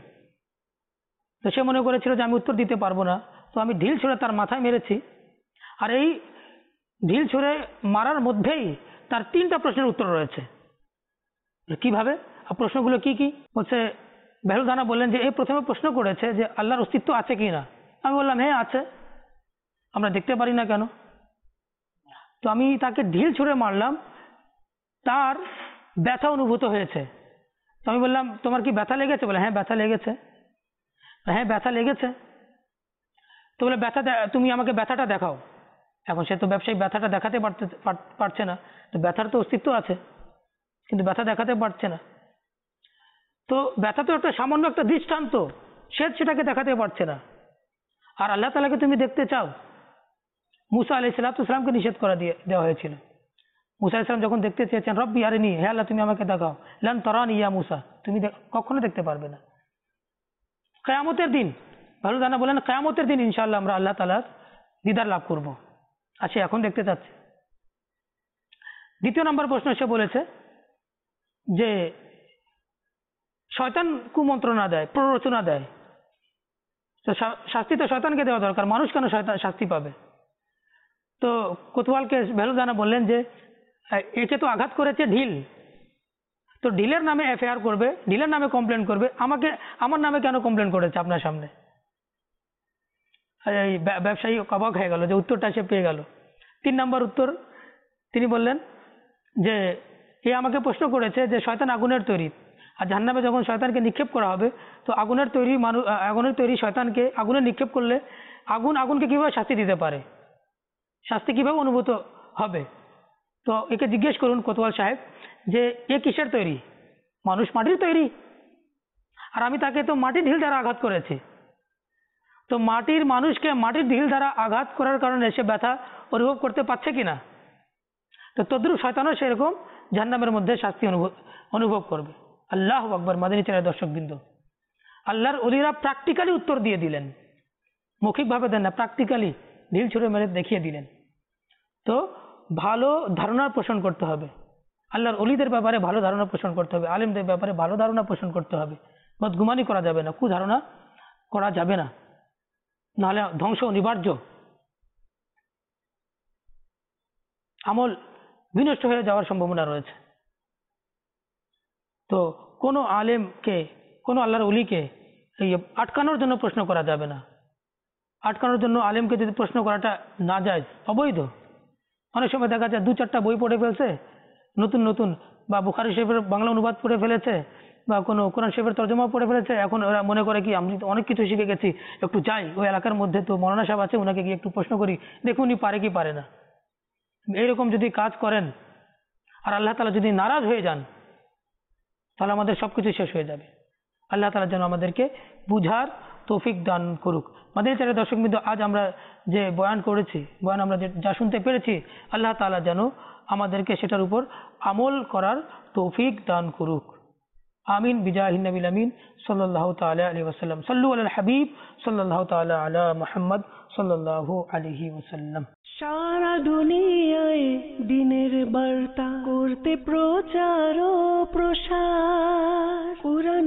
তো সে মনে করেছিল যে আমি উত্তর দিতে পারবো না, তো আমি ঢিল ছুঁড়ে তার মাথায় মেরেছি। আর এই ঢিল ছুঁড়ে মারার মধ্যেই তার তিনটা প্রশ্নের উত্তর রয়েছে। কিভাবে? আর প্রশ্নগুলো কি কি? বলছে বেহলুল দানা বললেন যে এই প্রথমে প্রশ্ন করেছে যে আল্লাহর অস্তিত্ব আছে কি না। আমি বললাম হ্যাঁ আছে, আমরা দেখতে পারি না কেন। তো আমি তাকে ঢিল ছুঁড়ে মারলাম, তার ব্যথা অনুভূত হয়েছে। তো আমি বললাম তোমার কি ব্যথা লেগেছে? বলে হ্যাঁ ব্যথা লেগেছে। হ্যাঁ ব্যথা লেগেছে। তো বলে ব্যথা দে- তুমি আমাকে ব্যথাটা দেখাও। এখন সে তো ব্যবসায়ী ব্যথাটা দেখাতে পারতে পার- পারছে না, তো ব্যথার তো অস্তিত্ব আছে কিন্তু ব্যথা দেখাতে পারছে না। তো ব্যথা তো একটা সামান্য একটা দৃষ্টান্ত, সে সেটাকে দেখাতে পারছে না। আর আল্লাহ তাআলাকে তুমি দেখতে চাও? মুসা আলাইহিস সালামকে নিষেধ করা দিয়ে দেওয়া হয়েছিল। মুসা আলাইহিস সালাম যখন দেখতে চেয়েছেন, রব্বি আরিনি, হে আল্লাহ তুমি আমাকে দেখাও, লান তারানি ইয়া মুসা, তুমি দেখ- কখনো দেখতে পারবে না। কিয়ামতের দিন, ভালো জানা বলেন কিয়ামতের দিন ইনশাআল্লাহ আমরা আল্লাহ তাআলার দিদার লাভ করব, আর সে এখন দেখতে চাচ্ছে। দ্বিতীয় নম্বর প্রশ্ন সে বলেছে যে শয়তান কুমন্ত্রণা দেয়, প্ররোচনা দেয়, তো শা- শাস্তি তো শয়তানকে দেওয়া দরকার, মানুষ কেন শয়তান শাস্তি পাবে? তো কোতোয়ালকে বেহলুল দানা বললেন যে আহ, একে তো আঘাত করেছে ঢিল, তো ঢিলের নামে এফআইআর করবে, ঢিলের নামে কমপ্লেন করবে, আমাকে আমার নামে কেন কমপ্লেন করেছে আপনার সামনে? এই ব্য- ব্যবসায়ী অবাক হয়ে গেল যে উত্তরটা সে পেয়ে গেল। তিন নম্বর উত্তর তিনি বললেন যে এ আমাকে প্রশ্ন করেছে যে শয়তান আগুনের তৈরি, আর জাহান্নামে যখন শয়তানকে নিক্ষেপ করা হবে, তো আগুনের তৈরি মানুষ, আগুনের তৈরি শয়তানকে আগুনে নিক্ষেপ করলে আগুন আগুনকে কিভাবে শাস্তি দিতে পারে, শাস্তি কিভাবে অনুভূত হবে? তো একে জিজ্ঞেস করুন কোতোয়াল সাহেব যে এ কিসের তৈরি? মানুষ মাটির তৈরি, আর আমি তাকে তো মাটির ঢিল দ্বারা আঘাত করেছি। তো মাটির মানুষকে মাটির ঢিল দ্বারা আঘাত করার কারণে সে ব্যথা অনুভব করতে পারছে কিনা? তো তদ্রুপ শয়তানও সেরকম জাহান্নামের মধ্যে শাস্তি অনুভব অনুভব করবে। আল্লাহু আকবার। মাদানী চ্যানেলের দর্শকবৃন্দ, আল্লাহর ওলিরা প্র্যাকটিক্যালি উত্তর দিয়ে দিলেন, মৌখিকভাবে দেন না, প্র্যাকটিক্যালি ঢিল ছুঁড়ে মেরে দেখিয়ে দিলেন। তো ভালো ধারণা পোষণ করতে হবে, আল্লাহর ওলিদের ব্যাপারে ভালো ধারণা পোষণ করতে হবে, আলেমদের ব্যাপারে ভালো ধারণা পোষণ করতে হবে। বদগুমানি করা যাবে না, কুধারণা করা যাবে না, নাহলে ধ্বংস অনিবার্য, আমল বিনষ্ট হয়ে যাওয়ার সম্ভাবনা রয়েছে। তো কোনো আলেমকে, কোনো আল্লাহর ওলিকে এই আটকানোর জন্য প্রশ্ন করা যাবে না। আটকানোর জন্য আলেমকে যদি প্রশ্ন করাটা না যায়, অবৈধ। অনেক সময় দেখা যায় দু চারটা বই পড়ে ফেলছে নতুন নতুন, বা বুখারী শরীফের বাংলা অনুবাদ পড়ে ফেলেছে, বা কোনো কোরআন শরীফের তর্জমা পড়ে ফেলেছে। এখন ওরা মনে করে কি আমি তো অনেক কিছু শিখে গেছি, একটু যাই ওই এলাকার মধ্যে তো মৌলানা সাহেব আছে, ওনাকে গিয়ে একটু প্রশ্ন করি, দেখুন উনি পারে কি পারে না। এইরকম যদি কাজ করেন আর আল্লাহ তাআলা যদি নারাজ হয়ে যান, তাহলে আমাদের সবকিছু শেষ হয়ে যাবে। আল্লাহ তাআলা যেন আমাদেরকে বুঝার তৌফিক দান করুক। মাদানী চ্যানেলের দর্শকবৃন্দ, আজ আমরা যে বয়ান করেছি, বয়ান আমরা যে যা শুনতে পেরেছি, আল্লাহ তাআলা যেন আমাদেরকে সেটার উপর আমল করার তৌফিক দান করুক। আমিন বিজাহিন নবিল আমিন সাল্লাল্লাহু তাআলা আলাইহি ওয়াসাল্লাম। সাল্লু আলাল হাবিব সাল্লাল্লাহু তাআলা আলা মুহাম্মদ সাল্লাল্লাহু আলাইহি ওয়াসাল্লাম। সারা দুনিয়ায় দিনের বার্তা করতে প্রচার ও প্রসার, কুরআন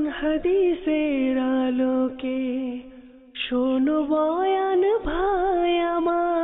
হাদিসের আলোকে শোনো বয়ান ভাই আমার।